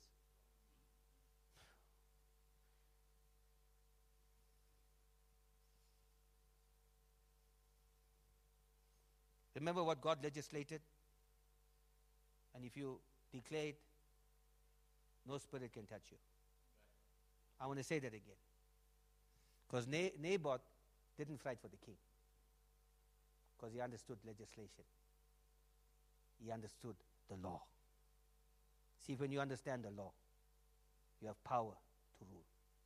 Remember what God legislated? And if you declare it, no spirit can touch you. I want to say that again. Because Na- Naboth didn't fight for the king. Because he understood legislation. He understood the law. See, when you understand the law, you have power to rule.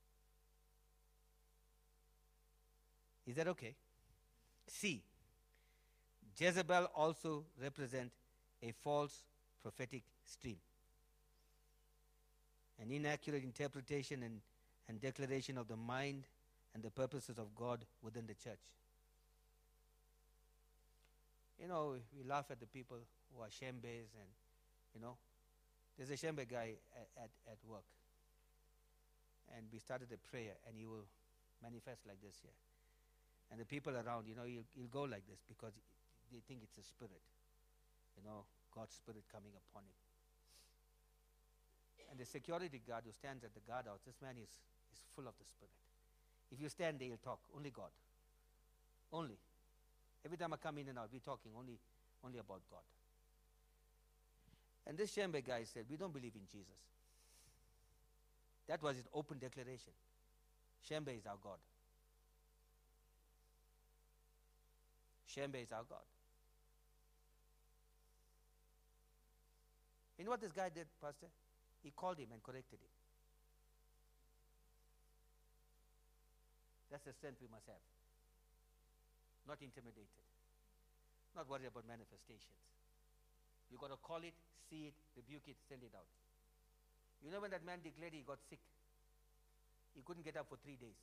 Is that okay? C. Jezebel also represents a false prophetic stream. An inaccurate interpretation and, and declaration of the mind and the purposes of God within the church. You know, we laugh at the people who are shembes and, you know, there's a shembe guy at, at, at work. And we started a prayer and he will manifest like this here. And the people around, you know, he'll, he'll go like this because they think it's a spirit. You know, God's spirit coming upon him. And the security guard who stands at the guardhouse, this man is, is full of the spirit. If you stand there, he'll talk. Only God. Only. Every time I come in and out, we're talking only, only about God. And this Shembe guy said, we don't believe in Jesus. That was his open declaration. Shembe is our God. Shembe is our God. You know what this guy did, Pastor? He called him and corrected him. That's the strength we must have. Not intimidated. Not worried about manifestations. You got to call it, see it, rebuke it, send it out. You know when that man declared he got sick? He couldn't get up for three days.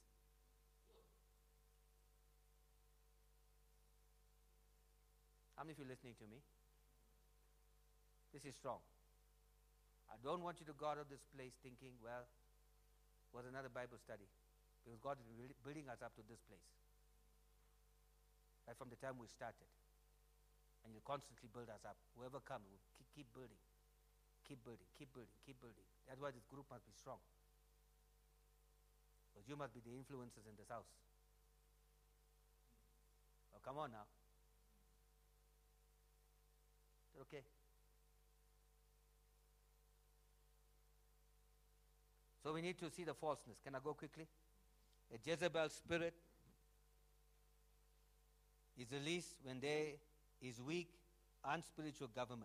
How many of you listening to me? This is strong. I don't want you to go out of this place thinking, well, it was another Bible study. Because God is building us up to this place. Right from the time we started. And you'll constantly build us up. Whoever comes will keep, keep building. Keep building, keep building, keep building. That's why this group must be strong. Because you must be the influencers in this house. Oh, come on now. Is that okay? So we need to see the falseness. Can I go quickly? A Jezebel spirit is released when there is weak, unspiritual government.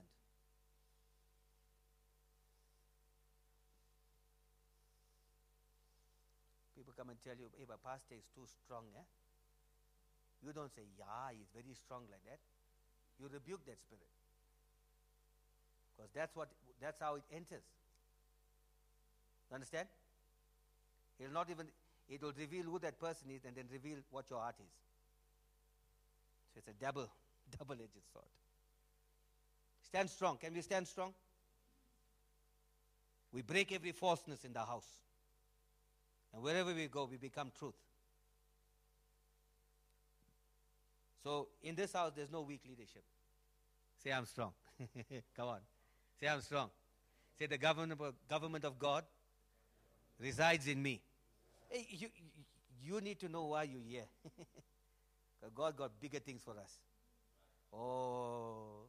People come and tell you, hey, my pastor is too strong. Eh? You don't say, yeah, he's very strong like that. You rebuke that spirit. Because that's what that's how it enters. You understand? It'll not even it will reveal who that person is and then reveal what your heart is. So it's a double, double-edged sword. Stand strong. Can we stand strong? We break every falseness in the house. And wherever we go, we become truth. So in this house, there's no weak leadership. Say, I'm strong. Come on. Say, I'm strong. Say, the government of, government of God resides in me. Hey, you, you, you need to know why you're here. Because God got bigger things for us. Oh.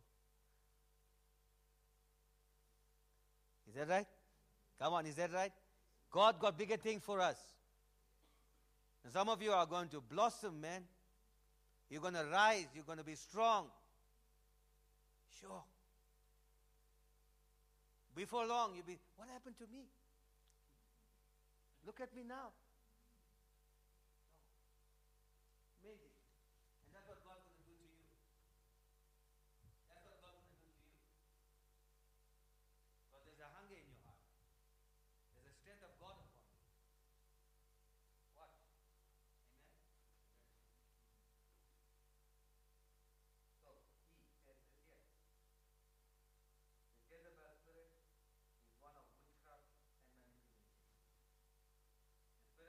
Is that right? Come on, is that right? God got bigger things for us. And some of you are going to blossom, man. You're going to rise. You're going to be strong. Sure. Before long, you'll be, what happened to me? Look at me now. Amazing. And that's what God's going to do to you. That's what God's going to do to you. Because there's a hunger in your heart. There's a strength of God upon you. What? Amen? So, he says this here. The Jezebel spirit is one of witchcraft and manipulation. The spirit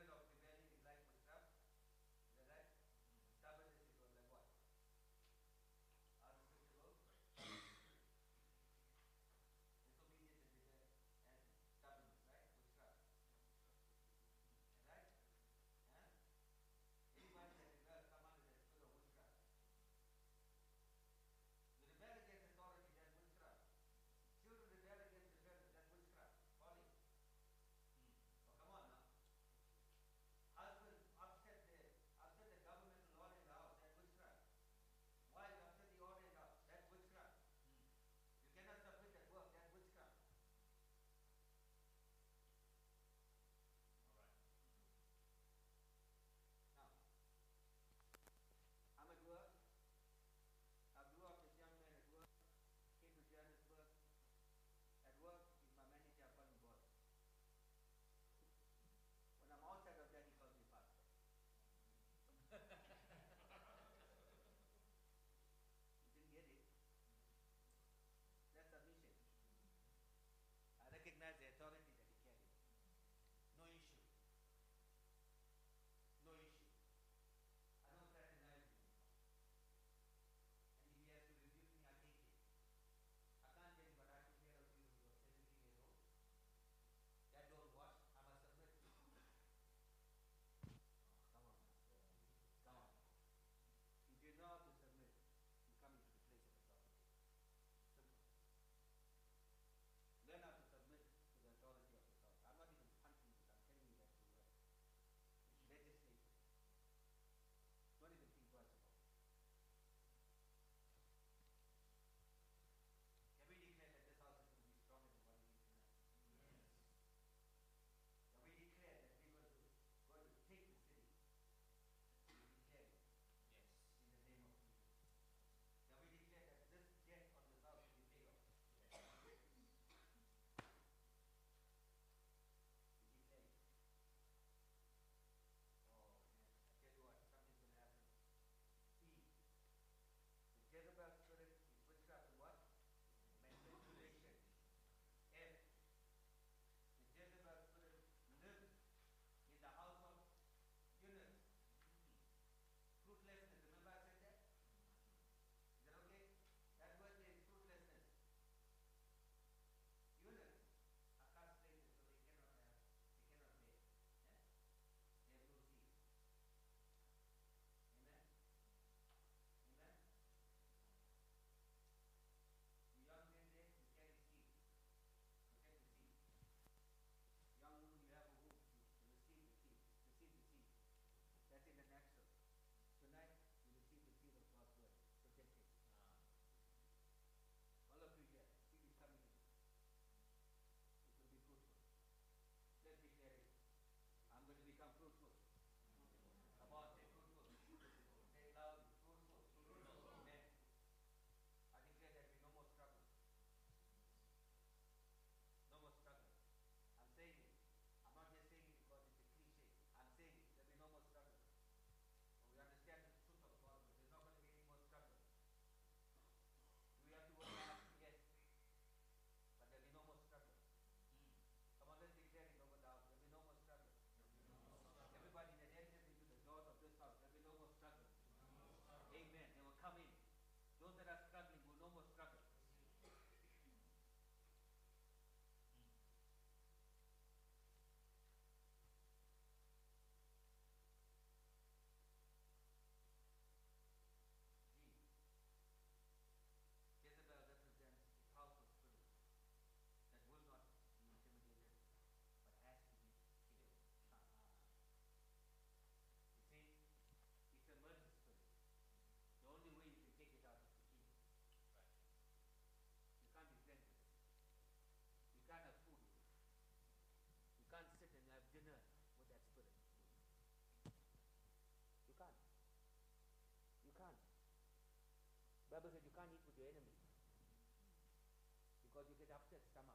Bible says you can't eat with your enemy because you get upset stomach.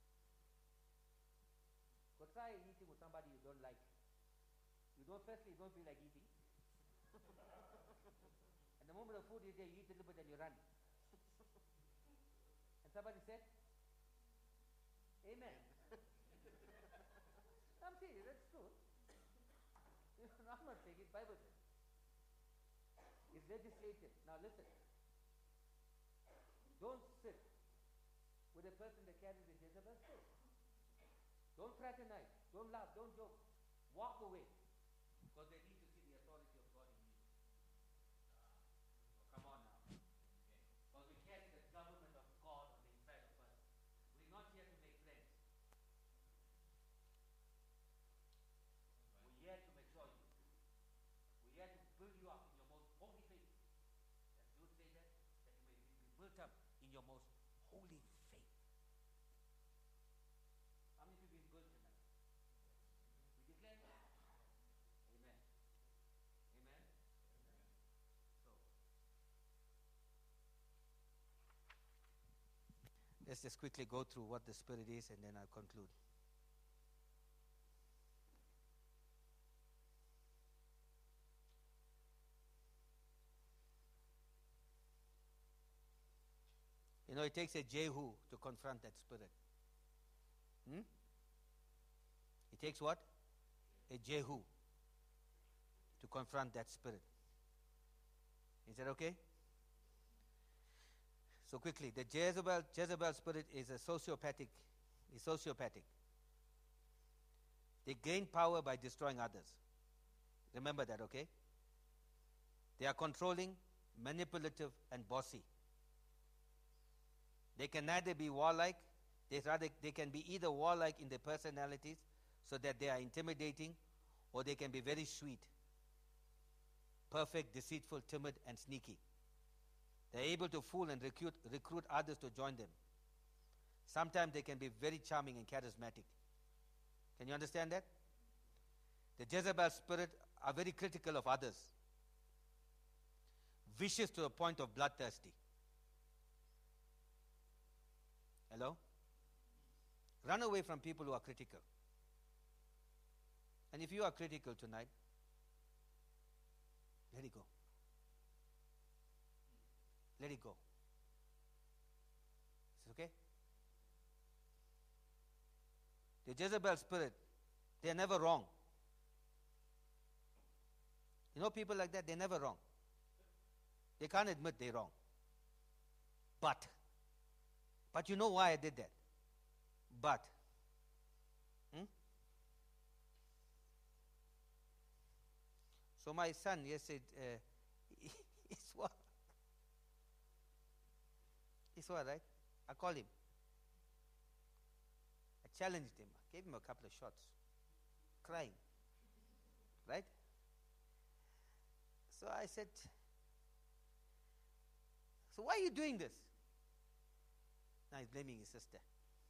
Go try eating with somebody you don't like. You don't, firstly, you don't feel like eating. And the moment the food is there, you eat a little bit and you run. And somebody said, Amen. I'm serious, that's true. I'm not saying it, Bible says. It's legislated. Now listen. Don't sit with a person that carries a Jezebel spirit. Don't fraternize. Don't laugh. Don't joke. Walk away. Because they need to see the authority of God in you. So come on now. Because we carry the government of God on the inside of us. We're not here to make friends. We're here to mature you. We're here to build you up in your most holy faith. As you say that, that you may be built up in your most holy faith. How many of you been built tonight? We declare that. Amen. Amen. So let's just quickly go through what the Spirit is and then I'll conclude. You know, it takes a Jehu to confront that spirit. Hmm? It takes what? A Jehu to confront that spirit. Is that okay? So quickly, the Jezebel, Jezebel spirit is a sociopathic, is sociopathic. They gain power by destroying others. Remember that, okay? They are controlling, manipulative, and bossy. They can neither be warlike, they, rather, they can be either warlike in their personalities, so that they are intimidating, or they can be very sweet, perfect, deceitful, timid, and sneaky. They are able to fool and recruit, recruit others to join them. Sometimes they can be very charming and charismatic. Can you understand that? The Jezebel spirit are very critical of others, vicious to the point of bloodthirsty. Hello? Run away from people who are critical. And if you are critical tonight, let it go. Let it go. Is it okay? The Jezebel spirit, they are never wrong. You know people like that, they're never wrong. They can't admit they're wrong. But, but you know why I did that? But, hmm? So my son, yes, said, uh, it's what? It's what, right? I called him. I challenged him. I gave him a couple of shots. Crying. Right? So I said, so why are you doing this? Now he's blaming his sister.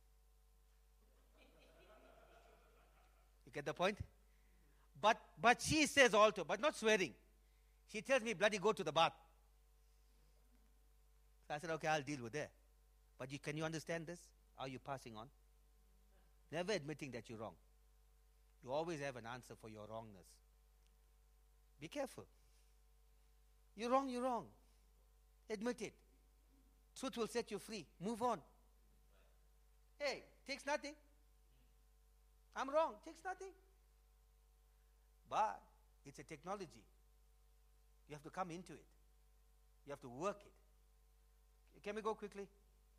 You get the point? But but she says also, but not swearing. She tells me, bloody go to the bath. So I said, okay, I'll deal with that. But you, can you understand this? Are you passing on? Never admitting that you're wrong. You always have an answer for your wrongness. Be careful. You're wrong, you're wrong. Admit it. Truth will set you free. Move on. Hey, takes nothing. I'm wrong. Takes nothing. But it's a technology. You have to come into it. You have to work it. Can we go quickly?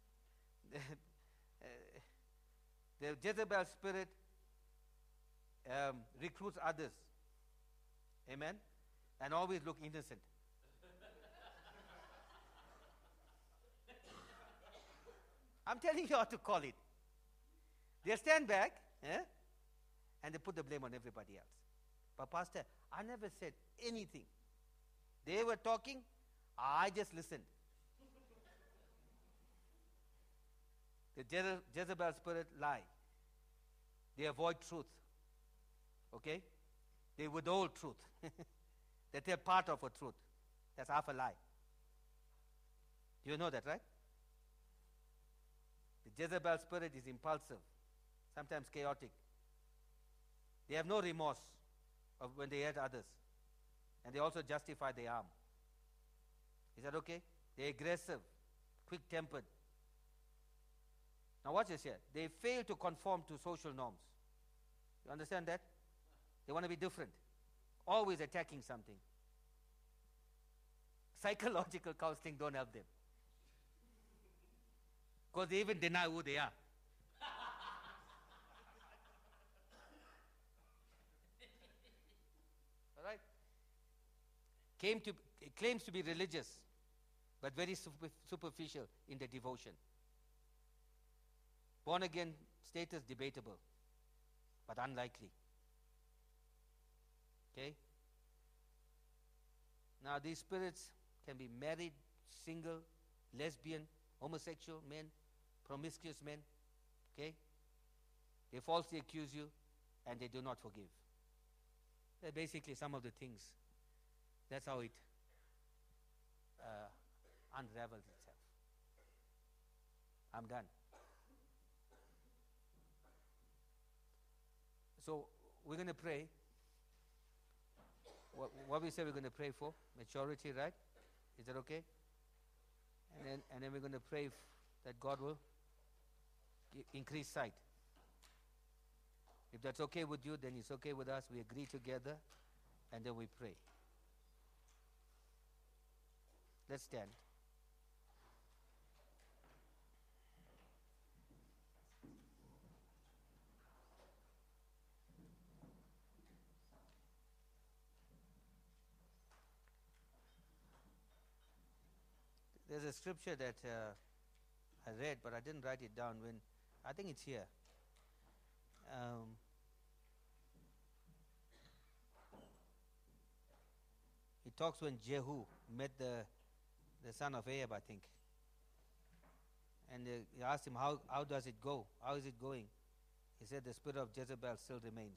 The Jezebel spirit um, recruits others. Amen? And always look innocent. I'm telling you how to call it. They stand back, eh? And they put the blame on everybody else. But Pastor, I never said anything. They were talking, I just listened. The Je- Jezebel spirit lie. They avoid truth. Okay? They withhold truth. That they're part of a truth. That's half a lie. You know that, right? The Jezebel spirit is impulsive, sometimes chaotic. They have no remorse of when they hurt others. And they also justify their harm. Is that okay? They're aggressive, quick-tempered. Now watch this here. They fail to conform to social norms. You understand that? They want to be different. Always attacking something. Psychological counseling don't help them. Because they even deny who they are. All right? Came to, claims to be religious, but very super, superficial in their devotion. Born again status debatable, but unlikely. Okay? Now these spirits can be married, single, lesbian, homosexual men, promiscuous men. Okay? They falsely accuse you and they do not forgive. They're basically some of the things. That's how it uh, unravels itself. I'm done. So we're going to pray. What, what we say we're going to pray for? Maturity, right? Is that okay? And then, and then we're going to pray f- that God will g- increase sight. If that's okay with you, then it's okay with us. We agree together, and then we pray. Let's stand. There's a scripture that uh, I read, but I didn't write it down. When I think it's here. Um, it talks when Jehu met the the son of Ahab, I think, and uh, he asked him, "How how does it go? How is it going?" He said, "The spirit of Jezebel still remains."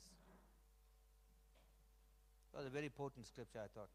It was a very potent scripture, I thought.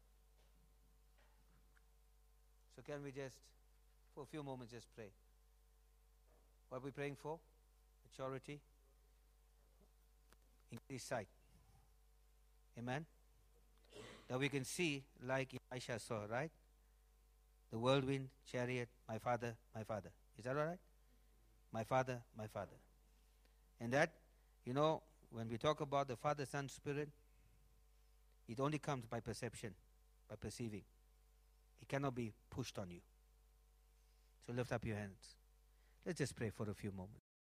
So can we just, for a few moments, just pray? What are we praying for? Maturity. Increase sight. Amen? That we can see like Elisha saw, right? The whirlwind, chariot, my father, my father. Is that all right? My father, my father. And that, you know, when we talk about the Father, Son, Spirit, it only comes by perception, by perceiving. It cannot be pushed on you. So lift up your hands. Let's just pray for a few moments.